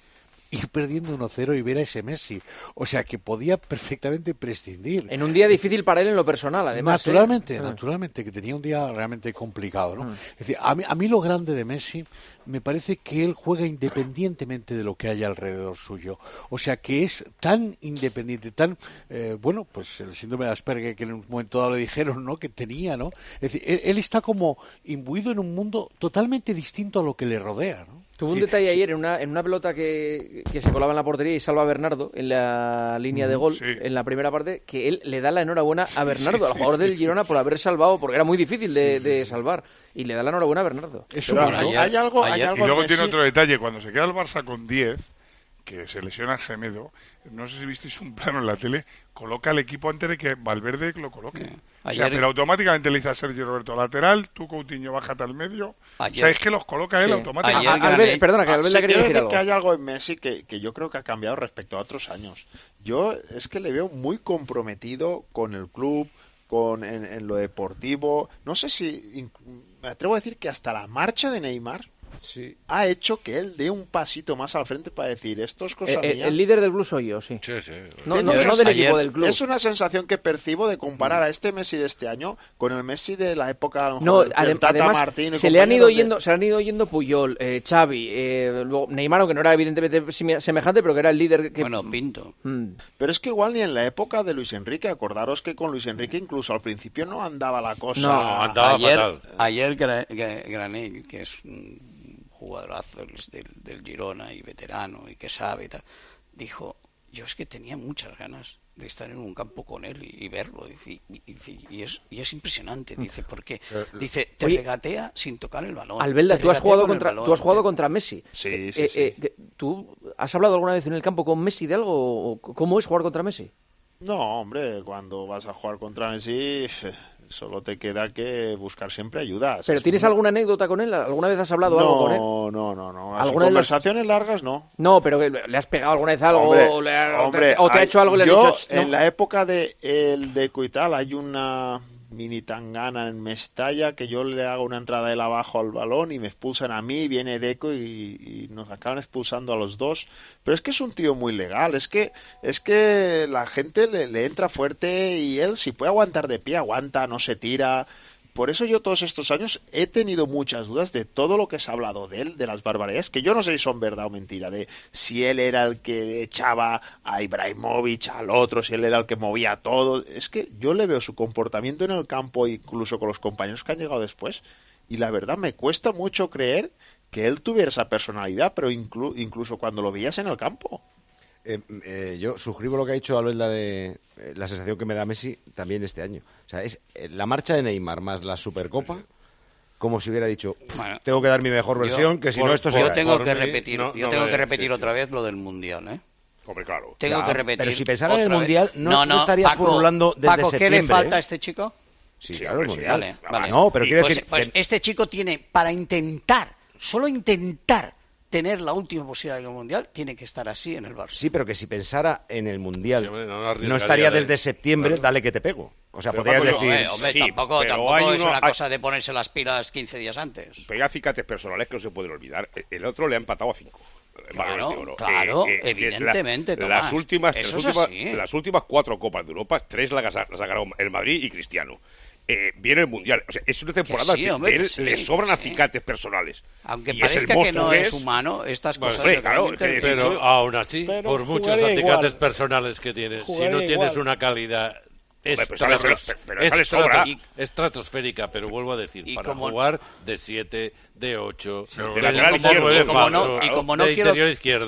ir perdiendo uno cero y ver a ese Messi. O sea, que podía perfectamente prescindir. En un día difícil para él en lo personal, además. Naturalmente, ¿eh? naturalmente, que tenía un día realmente complicado, ¿no? Mm. Es decir, a mí, a mí lo grande de Messi me parece que él juega independientemente de lo que haya alrededor suyo. O sea, que es tan independiente, tan, eh, bueno, pues el síndrome de Asperger que en un momento dado le dijeron, ¿no?, que tenía, ¿no? Es decir, él, él está como imbuido en un mundo totalmente distinto a lo que le rodea, ¿no? Tuvo un Sí, detalle sí. ayer en una, en una pelota que, que se colaba en la portería y salva a Bernardo en la línea de gol, sí. en la primera parte, que él le da la enhorabuena a Bernardo, sí, al jugador sí, del sí. Girona, por haber salvado, porque era muy difícil de, de salvar, y le da la enhorabuena a Bernardo. Es Pero un hay, hay algo, hay ayer- algo Y luego en tiene Messi- otro detalle, cuando se queda el Barça con diez, que se lesiona Semedo, no sé si visteis un plano en la tele, coloca al equipo antes de que Valverde lo coloque. O sea, Ayer- pero automáticamente le dice a Sergio Roberto lateral, tú Coutinho bájate al medio. Ayer- O sea, es que los coloca él Sí. automáticamente. Ayer- A- Albert- Granell- perdona, que Ah, Albert sí, le quería quiero decir decir algo. que hay algo en Messi que, que yo creo que ha cambiado respecto a otros años. Yo es que le veo muy comprometido con el club, con en, en lo deportivo. No sé si in- me atrevo a decir que hasta la marcha de Neymar Sí. ha hecho que él dé un pasito más al frente para decir esto es cosa Eh, eh, mía. el líder del club soy yo, sí. Sí, sí. No, Tengo no, esa- no del ayer- equipo, del club. Es una sensación que percibo de comparar a este Messi de este año con el Messi de la época a lo mejor, No, del- del adem- Tata además Martino y se le han compañía, ido donde- yendo, se le han ido yendo Puyol, eh, Xavi, eh, luego Neymar, aunque no era evidentemente simi- semejante, pero que era el líder que... Bueno, Pinto. Mm. Pero es que igual ni en la época de Luis Enrique, acordaros que con Luis Enrique incluso al principio no andaba la cosa. No, andaba ayer, fatal. ayer Gra- Gra- Granell, que es un jugadorazo del, del Girona y veterano y que sabe y tal, dijo, yo es que tenía muchas ganas de estar en un campo con él y, y verlo, dice, y, y- y es, y es impresionante, dice, porque dice, te Oye, regatea sin tocar el balón. Albelda, te tú has regatea jugado con el contra, balón, tú has jugado te- contra Messi. Sí, Eh, sí, eh, sí. eh, que- ¿Tú has hablado alguna vez en el campo con Messi de algo? ¿O ¿Cómo es jugar contra Messi? No, hombre, cuando vas a jugar contra Messi solo te queda que buscar siempre ayudas. ¿Pero Es tienes un- alguna anécdota con él? ¿Alguna vez has hablado algo con él? No, no, no, no. Así ¿Alguna de las- conversaciones largas no. No, pero que le has pegado alguna vez algo Hombre, o, le ha- hombre, o te ha hay- hecho algo y le has yo, dicho... "Ch, no". en la época de el Deco y tal, hay una mini tangana en Mestalla que yo le hago una entrada de él abajo al balón y me expulsan a mí, viene Deco y, y nos acaban expulsando a los dos. Pero es que es un tío muy legal, es que es que la gente le, le entra fuerte y él si puede aguantar de pie, aguanta, no se tira. Por eso yo todos estos años he tenido muchas dudas de todo lo que se ha hablado de él, de las barbaridades, que yo no sé si son verdad o mentira, de si él era el que echaba a Ibrahimovic al otro, si él era el que movía todo. Es que yo le veo su comportamiento en el campo, incluso con los compañeros que han llegado después, y la verdad me cuesta mucho creer que él tuviera esa personalidad, pero inclu- incluso cuando lo veías en el campo. Eh, eh, yo suscribo lo que ha dicho Albelda de eh, la sensación que me da Messi también este año. O sea, es eh, la marcha de Neymar más la Supercopa, como si hubiera dicho, Bueno, tengo que dar mi mejor versión, yo- que si por- no esto se Yo cae. tengo por que mí, repetir, no- yo no tengo me- que repetir sí, otra sí. vez lo del Mundial, ¿eh? Hombre, claro. Tengo Ya, que repetir. pero si pensara en el otra vez. Mundial, no- no estaría Paco, formulando desde Paco, ¿qué le septiembre, falta ¿eh? a este chico? Sí, Sí, claro, el hombre, sí. Mundial. Vale, vale. No, pero Y quiero pues, decir pues que- este chico tiene, para intentar, solo intentar tener la última posibilidad del Mundial, tiene que estar así en el Barça. Sí, pero que si pensara en el Mundial, Sí, hombre, no no, arriesgaría estaría de- desde septiembre, Claro. dale que te pego. O sea, Pero, podrías Paco, decir... Hombre, hombre, sí, tampoco, pero tampoco hay es uno- una hay- cosa de ponerse las pilas quince días antes. Pega acicates personales que no se pueden olvidar. El- El otro le ha empatado a cinco. El Claro, Balones de Oro. claro, que evidentemente, la- Tomás. las últimas, Eso las es últimas, así. las últimas cuatro copas de Europa, tres las las sacaron el Madrid y Cristiano. Eh, viene el Mundial. O sea, es una temporada Que sí, que, hombre, que que él sí, le que sobran sí. acicates personales. Aunque Y es el parezca que no monstruo es es- humano, estas Bueno, cosas... hombre, yo claro, realmente- que- Pero dicho- aún así, Pero por muchos jugaría acicates igual. personales que tienes, si Jugaría no tienes igual. una calidad Hombre, pues sale- estratos- pero- pero sale sobra. estratos- estratosférica, pero vuelvo a decir, Y para como- jugar de siete, de ocho, de de, lateral como izquierdo, nueve y como no- falso, y como no de quiero- interior izquierda,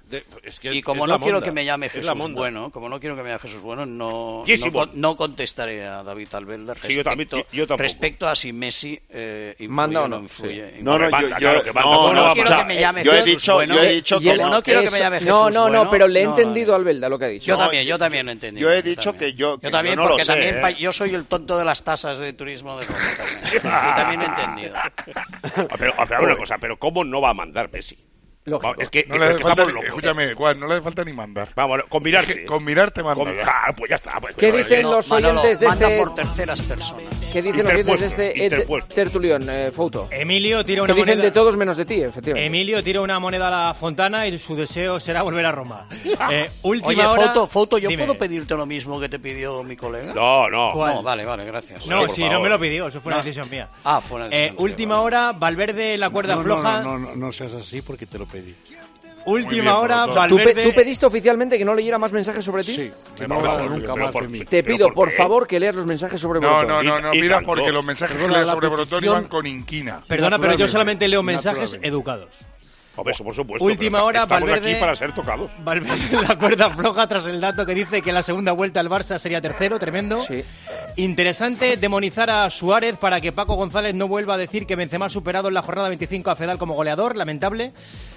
De, es que y como es no la quiero monda, que me llame es la Jesús monda. Bueno, como no quiero que me llame Jesús Bueno, no, Sí, no, sí, con- no contestaré a David Albelda Sí, yo respecto, también- yo- yo tampoco. respecto a si Messi eh, influye ¿Manda o o no? no influye. Sí. influye. No, no, Manda, yo, claro yo- que manda, no, ¿cómo no, va a quiero mandar? que me llame yo he Jesús dicho, Bueno, yo he dicho y que el- no. no quiero que me Eso- llame No, Jesús no, Bueno, no, pero le he no, entendido no. a Albelda lo que ha dicho. Yo No, también, yo- yo también lo he entendido. yo he dicho también. que yo- que Yo también, yo no lo porque sé, también ¿eh? pa- yo soy el tonto de las tasas de turismo de Roma también. Y también lo he entendido. Ah, Pero, ah, pero una cosa, pero ¿cómo no va a mandar Messi? Lógico. Vamos, es que, No es le hace que falta, estamos locos. escúchame, Juan, no le hace falta ni mandar. Vamos, con mirarte. Es que con mirarte manda. Con- ya. ah, pues ya está. Pues, ¿Qué pues, dicen eh, los Manolo, oyentes de manda este... por terceras personas. ¿Qué dicen los oyentes de este eh, Interpuesto. tertulión, eh, Fouto? Emilio tira ¿Qué una dicen moneda... de todos menos de ti, efectivamente? Emilio tira una moneda a la Fontana y su deseo será volver a Roma. Eh, última Oye, hora... Foto, Foto, ¿yo Dime. puedo pedirte lo mismo que te pidió mi colega? No, no. ¿Cuál? No, vale, vale, gracias. No, por si no favor. me lo pidió, eso fue una No. decisión mía. Ah, fue una Eh, decisión tuya, última vale. hora, Valverde la cuerda no, floja. No, no, no, no seas así porque te lo pedí. Última Muy bien, hora, por lo ¿Tú, pe- Valverde... tú pediste oficialmente que no leyera más mensajes sobre ti? Sí, que Pero no por habla favor, nunca pero más por- de mí. Te ¿Pero pido, por por qué? favor, que leas los mensajes sobre No, Brotón. no, no, Y- no, y mira, tanto. porque los mensajes que Perdona, lees la sobre Brotón petición- iban con inquina. Perdona, pero yo Naturalmente. solamente leo mensajes Naturalmente. educados. Hombre, eso por supuesto. Última pero hora, estamos Valverde- aquí para ser tocados. Valverde la cuerda floja tras el dato que dice que la segunda vuelta al Barça sería tercero, tremendo. Sí. Interesante demonizar a Suárez para que Paco González no vuelva a decir que Benzema ha superado en la jornada veinticinco a Fedal como goleador, lamentable.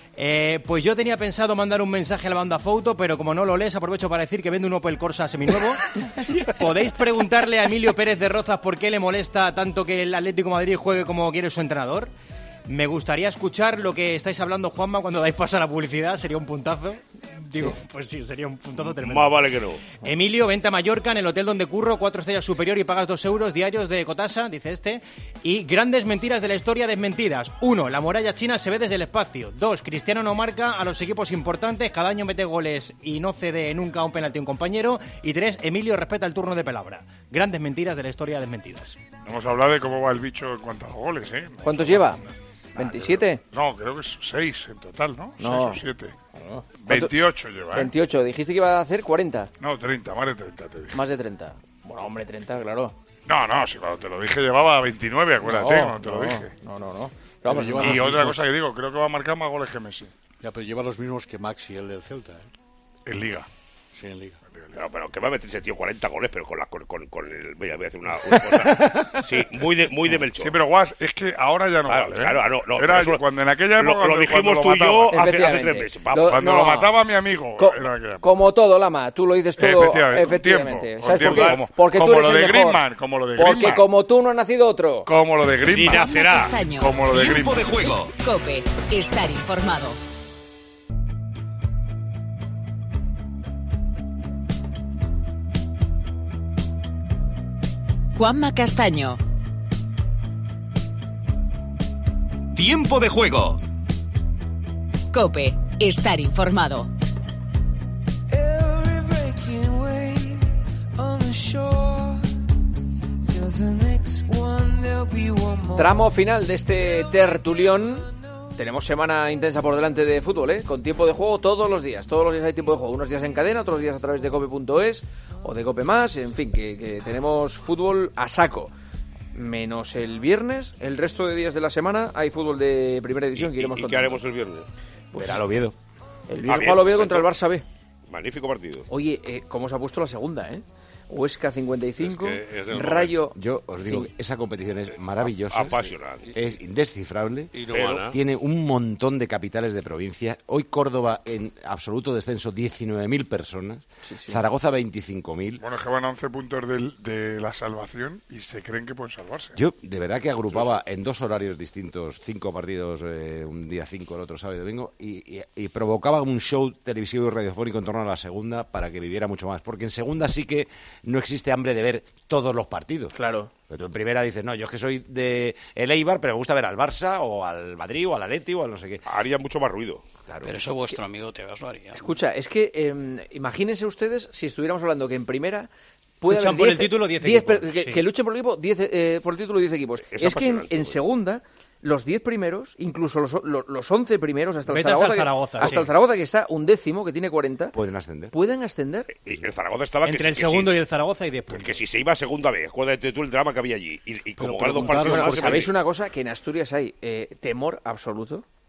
Eh, pues yo tenía pensado mandar un mensaje a la banda Fouto, pero como no lo lees, aprovecho para decir que vende un Opel Corsa seminuevo. Podéis preguntarle a Emilio Pérez de Rozas por qué le molesta tanto que el Atlético de Madrid juegue como quiere su entrenador. Me gustaría escuchar lo que estáis hablando, Juanma, cuando dais paso a la publicidad. Sería un puntazo. Digo, pues sí, sería un puntazo tremendo. Más vale que no. Emilio, vente a Mallorca, en el hotel donde curro, cuatro estrellas superior y pagas dos euros diarios de cotasa, dice este. Y grandes mentiras de la historia desmentidas. Uno, la muralla china se ve desde el espacio. Dos, Cristiano no marca a los equipos importantes, cada año mete goles y no cede nunca un penalti a un compañero. Y tres, Emilio respeta el turno de palabra. Grandes mentiras de la historia desmentidas. Hemos hablado de cómo va el bicho en cuanto a los goles, ¿eh? ¿Cuántos lleva? ¿veintisiete? No, creo que es seis en total, ¿no? No. seis o siete. No. veintiocho lleva, ¿eh? veintiocho. Dijiste que iba a hacer cuarenta. No, treinta, más de treinta te dije. Más de treinta. Bueno, hombre, treinta, claro. No, no, si cuando te lo dije llevaba veintinueve, acuérdate, No, cuando te lo no, dije. No, no, no. Pero vamos, lleva Y los otra mismos. cosa que digo, creo que va a marcar más goles que Messi. Ya, pero lleva los mismos que Maxi, el del Celta, ¿eh? En Liga. Sí, en Liga. Pero, pero que va a meter ese tío cuarenta goles, pero con, la, con, con, con el... Voy a, voy a hacer una, una cosa. Sí, muy de, muy de Melchor. Sí, pero Guas, es que ahora ya no Claro, vale, ¿eh? claro, ah, no, no, Era eso lo- cuando en aquella lo- época... lo cuando- dijimos cuando tú y lo yo mataba. hace, hace tres Efectivamente. meses. Vamos. Lo- Cuando no. lo mataba mi amigo. Co- era aquella- como todo, Lama, tú lo dices todo Efectivamente, con efectivamente. tiempo, ¿Sabes con por qué? tiempo. Como- Porque tú como eres lo el de mejor. Griezmann, como lo de Porque Griezmann. como tú no ha nacido otro. Como lo de Griezmann. Ni nacerá. Castaño. Como lo de Tiempo Griezmann. de juego. Cope, estar informado. Juanma Castaño. Tiempo de juego. Cope, estar informado. Tramo final de este tertulión. Tenemos semana intensa por delante de fútbol, ¿eh? Con tiempo de juego todos los días. Todos los días hay tiempo de juego. Unos días en cadena, otros días a través de cope punto es o de Cope Más. En fin, que, que tenemos fútbol a saco. Menos el viernes, el resto de días de la semana hay fútbol de primera división ¿Y, que iremos y qué contando. haremos el viernes? Pues, Verá al Oviedo. el Ah, viernes bien, juega el Oviedo contra el perfecto. Barça B. Magnífico partido. Oye, eh, ¿cómo se ha puesto la segunda, eh? Huesca cincuenta y cinco, Es que es del Rayo... Yo os digo Sí. que esa competición es maravillosa. Apasionante. Es indescifrable. Y no Pero- gana. Tiene un montón de capitales de provincia. Hoy Córdoba en absoluto descenso, diecinueve mil personas. Zaragoza, veinticinco mil. Bueno, es que van a once puntos del- de la salvación y se creen que pueden salvarse. Yo de verdad que agrupaba en dos horarios distintos, cinco partidos, eh, un día cinco, el otro sábado y domingo, y, y- y provocaba un show televisivo y radiofónico en torno a la segunda para que viviera mucho más. Porque en segunda sí que no existe hambre de ver todos los partidos. Claro. Pero tú en primera dices, no, yo es que soy de el Eibar, pero me gusta ver al Barça, o al Madrid, o al Atleti, o al no sé qué. Haría mucho más ruido. Claro. Pero eso vuestro amigo Tebas lo haría. Escucha, es que eh, imagínense ustedes si estuviéramos hablando que en primera puede Luchan haber por diez- el título diez diez equipos, per- que, sí. que luchen por el equipo diez, eh, por el título diez equipos. Es Es, que en, apasionante, en todo. segunda los diez primeros, incluso los, los, los once primeros hasta el Vete hasta Zaragoza, el Zaragoza, que, hasta sí. el Zaragoza que está un décimo que tiene cuarenta, Pueden ascender. pueden ascender. Y el Zaragoza estaba que Entre sí, el que segundo sí, y el Zaragoza hay diez puntos. que si se iba a segunda vez, acuérdate tú el drama que había allí. Y, y como Pero ganan dos preguntaros partidos por más, Bueno, se ¿sabéis mete. una cosa? Que en Asturias hay eh, temor absoluto.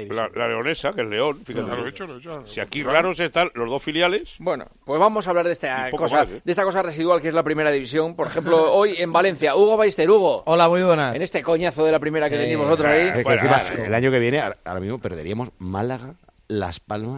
división. La, la leonesa, que es León, fíjate. No, lo he hecho, lo he hecho. Si aquí raros están los dos filiales. Bueno, pues vamos a hablar de esta Y poco cosa, más, ¿eh? de esta cosa residual que es la primera división. Por ejemplo, hoy en Valencia, Hugo Baister, Hugo. Hola, muy buenas. En este coñazo de la primera que Sí. tenéis vosotros ahí. Es que encima, el año que viene, ahora mismo perderíamos Málaga, Las Palmas,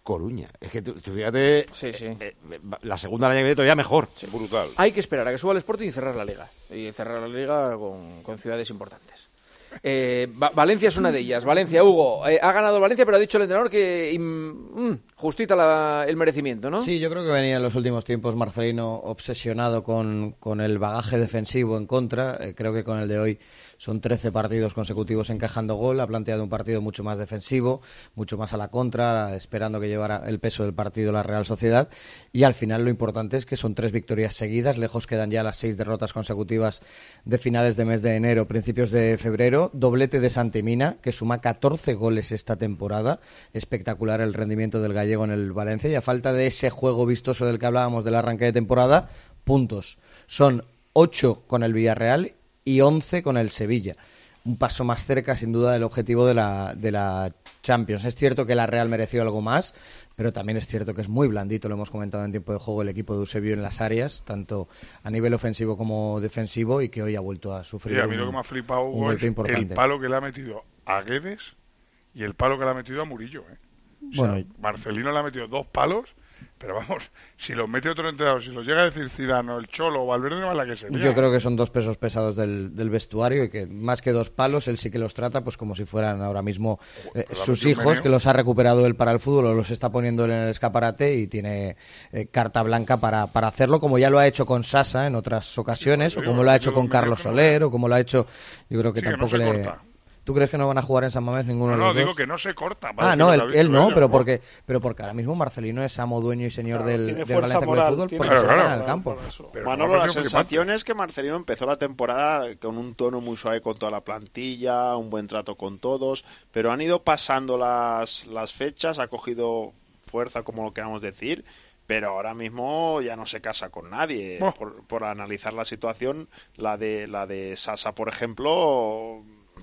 Coruña. Es que tú, tú fíjate, Sí, sí. eh, eh, la segunda la viene todavía mejor. Brutal. Hay que esperar a que suba el Sporting y cerrar la Liga. Y cerrar la Liga con, con ciudades importantes. Eh, Va- Valencia es una de ellas. Valencia, Hugo, eh, ha ganado el Valencia, pero ha dicho el entrenador que mm, mm, justita la- el merecimiento, ¿no? Sí, yo creo que venía en los últimos tiempos Marcelino obsesionado con, con el bagaje defensivo en contra. Eh, creo que con el de hoy son trece partidos consecutivos encajando gol. Ha planteado un partido mucho más defensivo, mucho más a la contra, esperando que llevara el peso del partido la Real Sociedad. Y al final lo importante es que son tres victorias seguidas. Lejos quedan ya las seis derrotas consecutivas de finales de mes de enero, principios de febrero. Doblete de Santimina, que suma catorce goles esta temporada. Espectacular el rendimiento del gallego en el Valencia. Y a falta de ese juego vistoso del que hablábamos del arranque de temporada, puntos. Son ocho con el Villarreal y once con el Sevilla. Un paso más cerca, sin duda, del objetivo de la, de la Champions. Es cierto que la Real mereció algo más, pero también es cierto que es muy blandito, lo hemos comentado en tiempo de juego, el equipo de Eusebio en las áreas, tanto a nivel ofensivo como defensivo, y que hoy ha vuelto a sufrir Sí, a mí un, lo que me ha flipado, un Hugo, golpe es importante. el palo que le ha metido a Guedes y el palo que le ha metido a Murillo. ¿eh? O sea, Bueno, Marcelino le ha metido dos palos, pero vamos, si los mete otro entrenador, si los llega a decir Zidane o el Cholo o Valverde, no es la que sería. Yo creo que son dos pesos pesados del, del vestuario y que más que dos palos, él sí que los trata pues como si fueran ahora mismo eh, Pues sus ha metido un hijos, meneo. que los ha recuperado él para el fútbol o los está poniendo él en el escaparate y tiene eh, carta blanca para, para hacerlo, como ya lo ha hecho con Sasa en otras ocasiones, Sí, o digo, como lo ha ha hecho metido con dos Carlos meneos que no Soler, o como lo ha hecho, yo creo que Sí, que no tampoco se le... corta. ¿Tú crees que no van a jugar en San Mamés ninguno No, de no, los digo dos? que no se corta. Ah, parece no, que él, lo ha visto él no, ella, pero ¿no? porque, pero porque ahora mismo Marcelino es amo, dueño y señor del, tiene del fuerza Valencia Club de moral, Fútbol tiene porque se fuerza gana en el moral, campo. por eso. Pero Manolo, me ha la parecido sensación es que Marcelino empezó la temporada con un tono muy suave con toda la plantilla, un buen trato con todos, pero han ido pasando las, las fechas, ha cogido fuerza, como lo queramos decir, pero ahora mismo ya no se casa con nadie. Oh. Por, por analizar la situación, la de, la de Sasa, por ejemplo,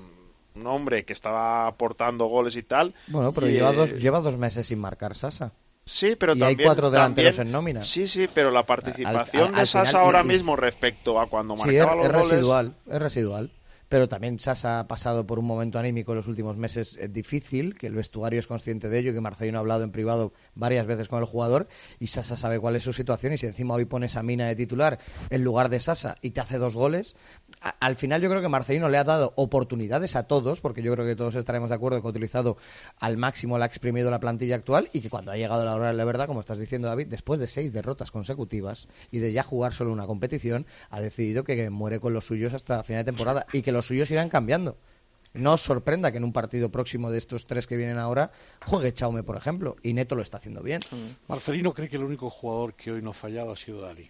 un hombre que estaba aportando goles y tal. Bueno, pero y, lleva, eh, dos, lleva dos meses sin marcar Sasa. Sí, pero y también, hay cuatro delanteros también- en nómina. Sí, sí, pero la participación Al- al- de al Sasa final- ahora y- y- mismo respecto a cuando Sí, es, marcaba los es goles... residual, es residual. Pero también Sasa ha pasado por un momento anímico en los últimos meses eh, difícil, que el vestuario es consciente de ello, que Marcelino ha hablado en privado varias veces con el jugador, y Sasa sabe cuál es su situación, y si encima hoy pones a Mina de titular en lugar de Sasa y te hace dos goles, a- al final yo creo que Marcelino le ha dado oportunidades a todos, porque yo creo que todos estaremos de acuerdo que ha utilizado al máximo, la ha exprimido la plantilla actual, y que cuando ha llegado la hora de la verdad, como estás diciendo, David, después de seis derrotas consecutivas y de ya jugar solo una competición, ha decidido que muere con los suyos hasta final de temporada y que los suyos irán cambiando. No os sorprenda que en un partido próximo de estos tres que vienen ahora juegue Chaume, por ejemplo, y Neto lo está haciendo bien. Marcelino cree que el único jugador que hoy no ha fallado ha sido Dani.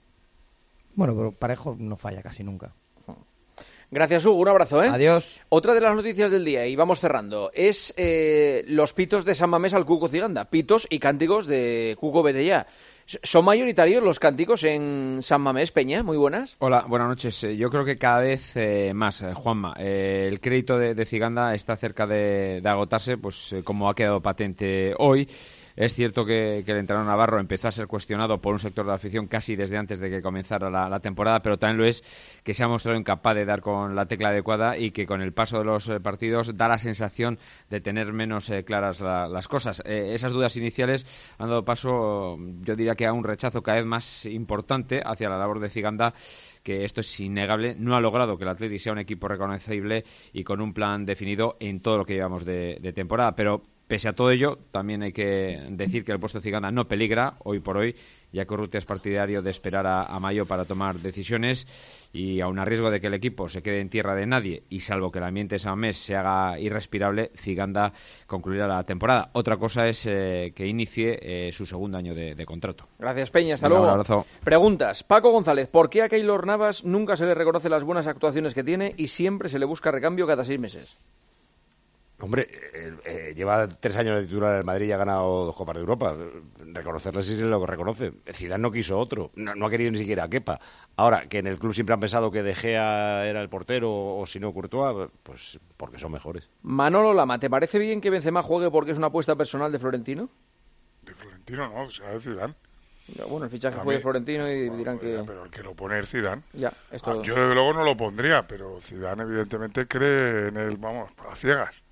Bueno, pero Parejo no falla casi nunca. Gracias, Hugo. Un abrazo, ¿eh? Adiós. Otra de las noticias del día, y vamos cerrando, es eh, los pitos de San Mamés al Cuco Ciganda. Pitos y cánticos de Cuco Betellá. ¿Son mayoritarios los cánticos en San Mamés, Peña? Muy buenas. Hola, buenas noches. Eh, Yo creo que cada vez eh, más, eh, Juanma. Eh, el crédito de, de Ciganda está cerca de, de agotarse, pues eh, como ha quedado patente hoy. Es cierto que, que el entrenador Navarro empezó a ser cuestionado por un sector de la afición casi desde antes de que comenzara la, la temporada, pero también lo es que se ha mostrado incapaz de dar con la tecla adecuada y que con el paso de los eh, partidos da la sensación de tener menos eh, claras la- las cosas. Eh, esas dudas iniciales han dado paso, yo diría que a un rechazo cada vez más importante hacia la labor de Ciganda, que esto es innegable, no ha logrado que el Athletic sea un equipo reconocible y con un plan definido en todo lo que llevamos de, de temporada, pero pese a todo ello, también hay que decir que el puesto de Ciganda no peligra hoy por hoy, ya que Urrutia es partidario de esperar a, a mayo para tomar decisiones y aun a riesgo de que el equipo se quede en tierra de nadie y salvo que el ambiente de San Mamés se haga irrespirable, Ciganda concluirá la temporada. Otra cosa es eh, que inicie eh, su segundo año de, de contrato. Gracias, Peña. Hasta Venga, luego. un abrazo. Preguntas. Paco González, ¿por qué a Keylor Navas nunca se le reconoce las buenas actuaciones que tiene y siempre se le busca recambio cada seis meses? Hombre, eh, eh, lleva tres años de titular en el Madrid y ha ganado dos Copas de Europa. Reconocerle sí se lo reconoce. Zidane no quiso otro, no, no ha querido ni siquiera a Kepa. Ahora, que en el club siempre han pensado que De Gea era el portero o si no Courtois, pues porque son mejores. Manolo Lama, ¿te parece bien que Benzema juegue porque es una apuesta personal de Florentino? De Florentino no, o sea, de Zidane. Ya, bueno, el fichaje Para fue mí- de Florentino y dirán que... Pero el que lo pone es Zidane. Ya, esto... Ah, yo desde luego no lo pondría, pero Zidane evidentemente cree en él, vamos, a ciegas.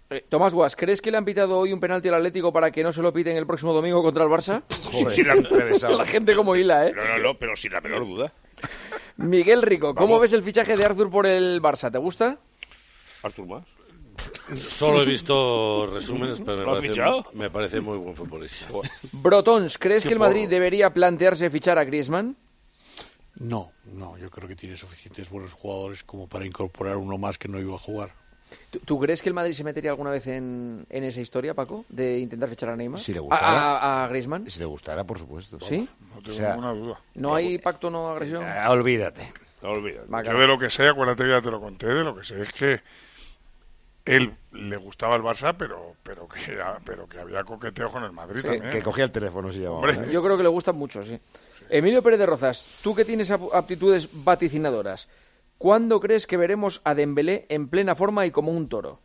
Eh, Tomás Guas, ¿crees que le han pitado hoy un penalti al Atlético para que no se lo piten el próximo domingo contra el Barça? Sí, la, la gente como hila, ¿eh? No, no, no, pero sin la menor duda. Miguel Rico, ¿cómo Vamos. ves el fichaje de Arthur por el Barça? ¿Te gusta? Artur más. Solo he visto resúmenes, pero me ¿Lo has parece, fichado? me parece muy buen futbolista. Brotons, ¿crees Qué que el Madrid porro. debería plantearse fichar a Griezmann? No, no, yo creo que tiene suficientes buenos jugadores como para incorporar uno más que no iba a jugar. ¿Tú, tú crees que el Madrid se metería alguna vez en, en esa historia, Paco, de intentar fichar a Neymar? Si le ¿A, gustara. a, a Griezmann? Si le gustara, por supuesto. ¿Sí? No tengo O sea, ninguna duda. ¿No hay pacto, no agresión? Ah, olvídate. No olvides. Va, Yo claro. de lo que sé, acuérdate que ya te lo conté, de lo que sé es que él le gustaba el Barça, pero pero que, pero que había coqueteo con el Madrid Que, también. que cogía el teléfono, se llamaba. Hombre. ¿eh? Yo creo que le gustan mucho, sí. Emilio Pérez de Rozas, tú que tienes ap- aptitudes vaticinadoras, ¿cuándo crees que veremos a Dembélé en plena forma y como un toro?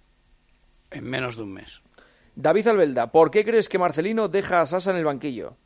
En menos de un mes. David Albelda, ¿por qué crees que Marcelino deja a Sasa en el banquillo?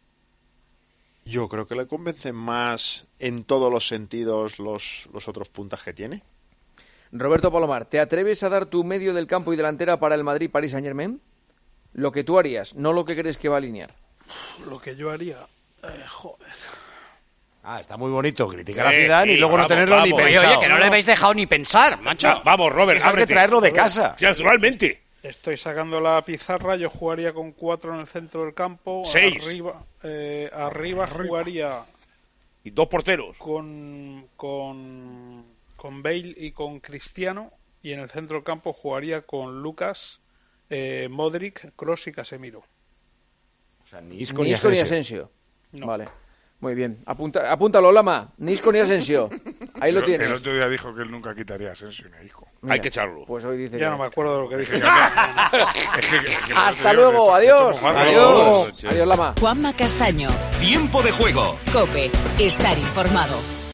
Yo creo que le convencen más en todos los sentidos los, los otros puntas que tiene. Roberto Palomar, ¿te atreves a dar tu medio del campo y delantera para el Madrid-Paris Saint-Germain? Lo que tú harías, no lo que crees que va a alinear. Lo que yo haría... Eh, joder. Ah, está muy bonito criticar a Eh, Zidane sí, y luego no vamos, tenerlo ni vamos. Oye, pensado. oye, que no le habéis dejado ni pensar, macho. Va- vamos, Robert, Es que hay que ábrete. traerlo de casa. Sí, naturalmente. Estoy sacando la pizarra, yo jugaría con cuatro en el centro del campo. Seis. Arriba, eh, arriba jugaría Y dos porteros. con, con, con Bale y con Cristiano. Y en el centro del campo jugaría con Lucas, eh, Modric, Kroos y Casemiro. O sea, ni Isco Ni ni Isco ni Asensio. Asensio. No. Vale. Muy bien. Apunta, apúntalo, Lama. Ni Isco ni Asensio. Ahí lo El- tienes. El otro día dijo que él nunca quitaría a Asensio ni a Hijo. Mira, Hay que echarlo. Pues hoy dice Ya que- no me acuerdo de lo que dije. Es que- es que- Hasta que- luego. que- Adiós. que- que- que- Adiós. noches. Adiós, Lama. Juanma Castaño. Tiempo de juego. Cope. Estar informado.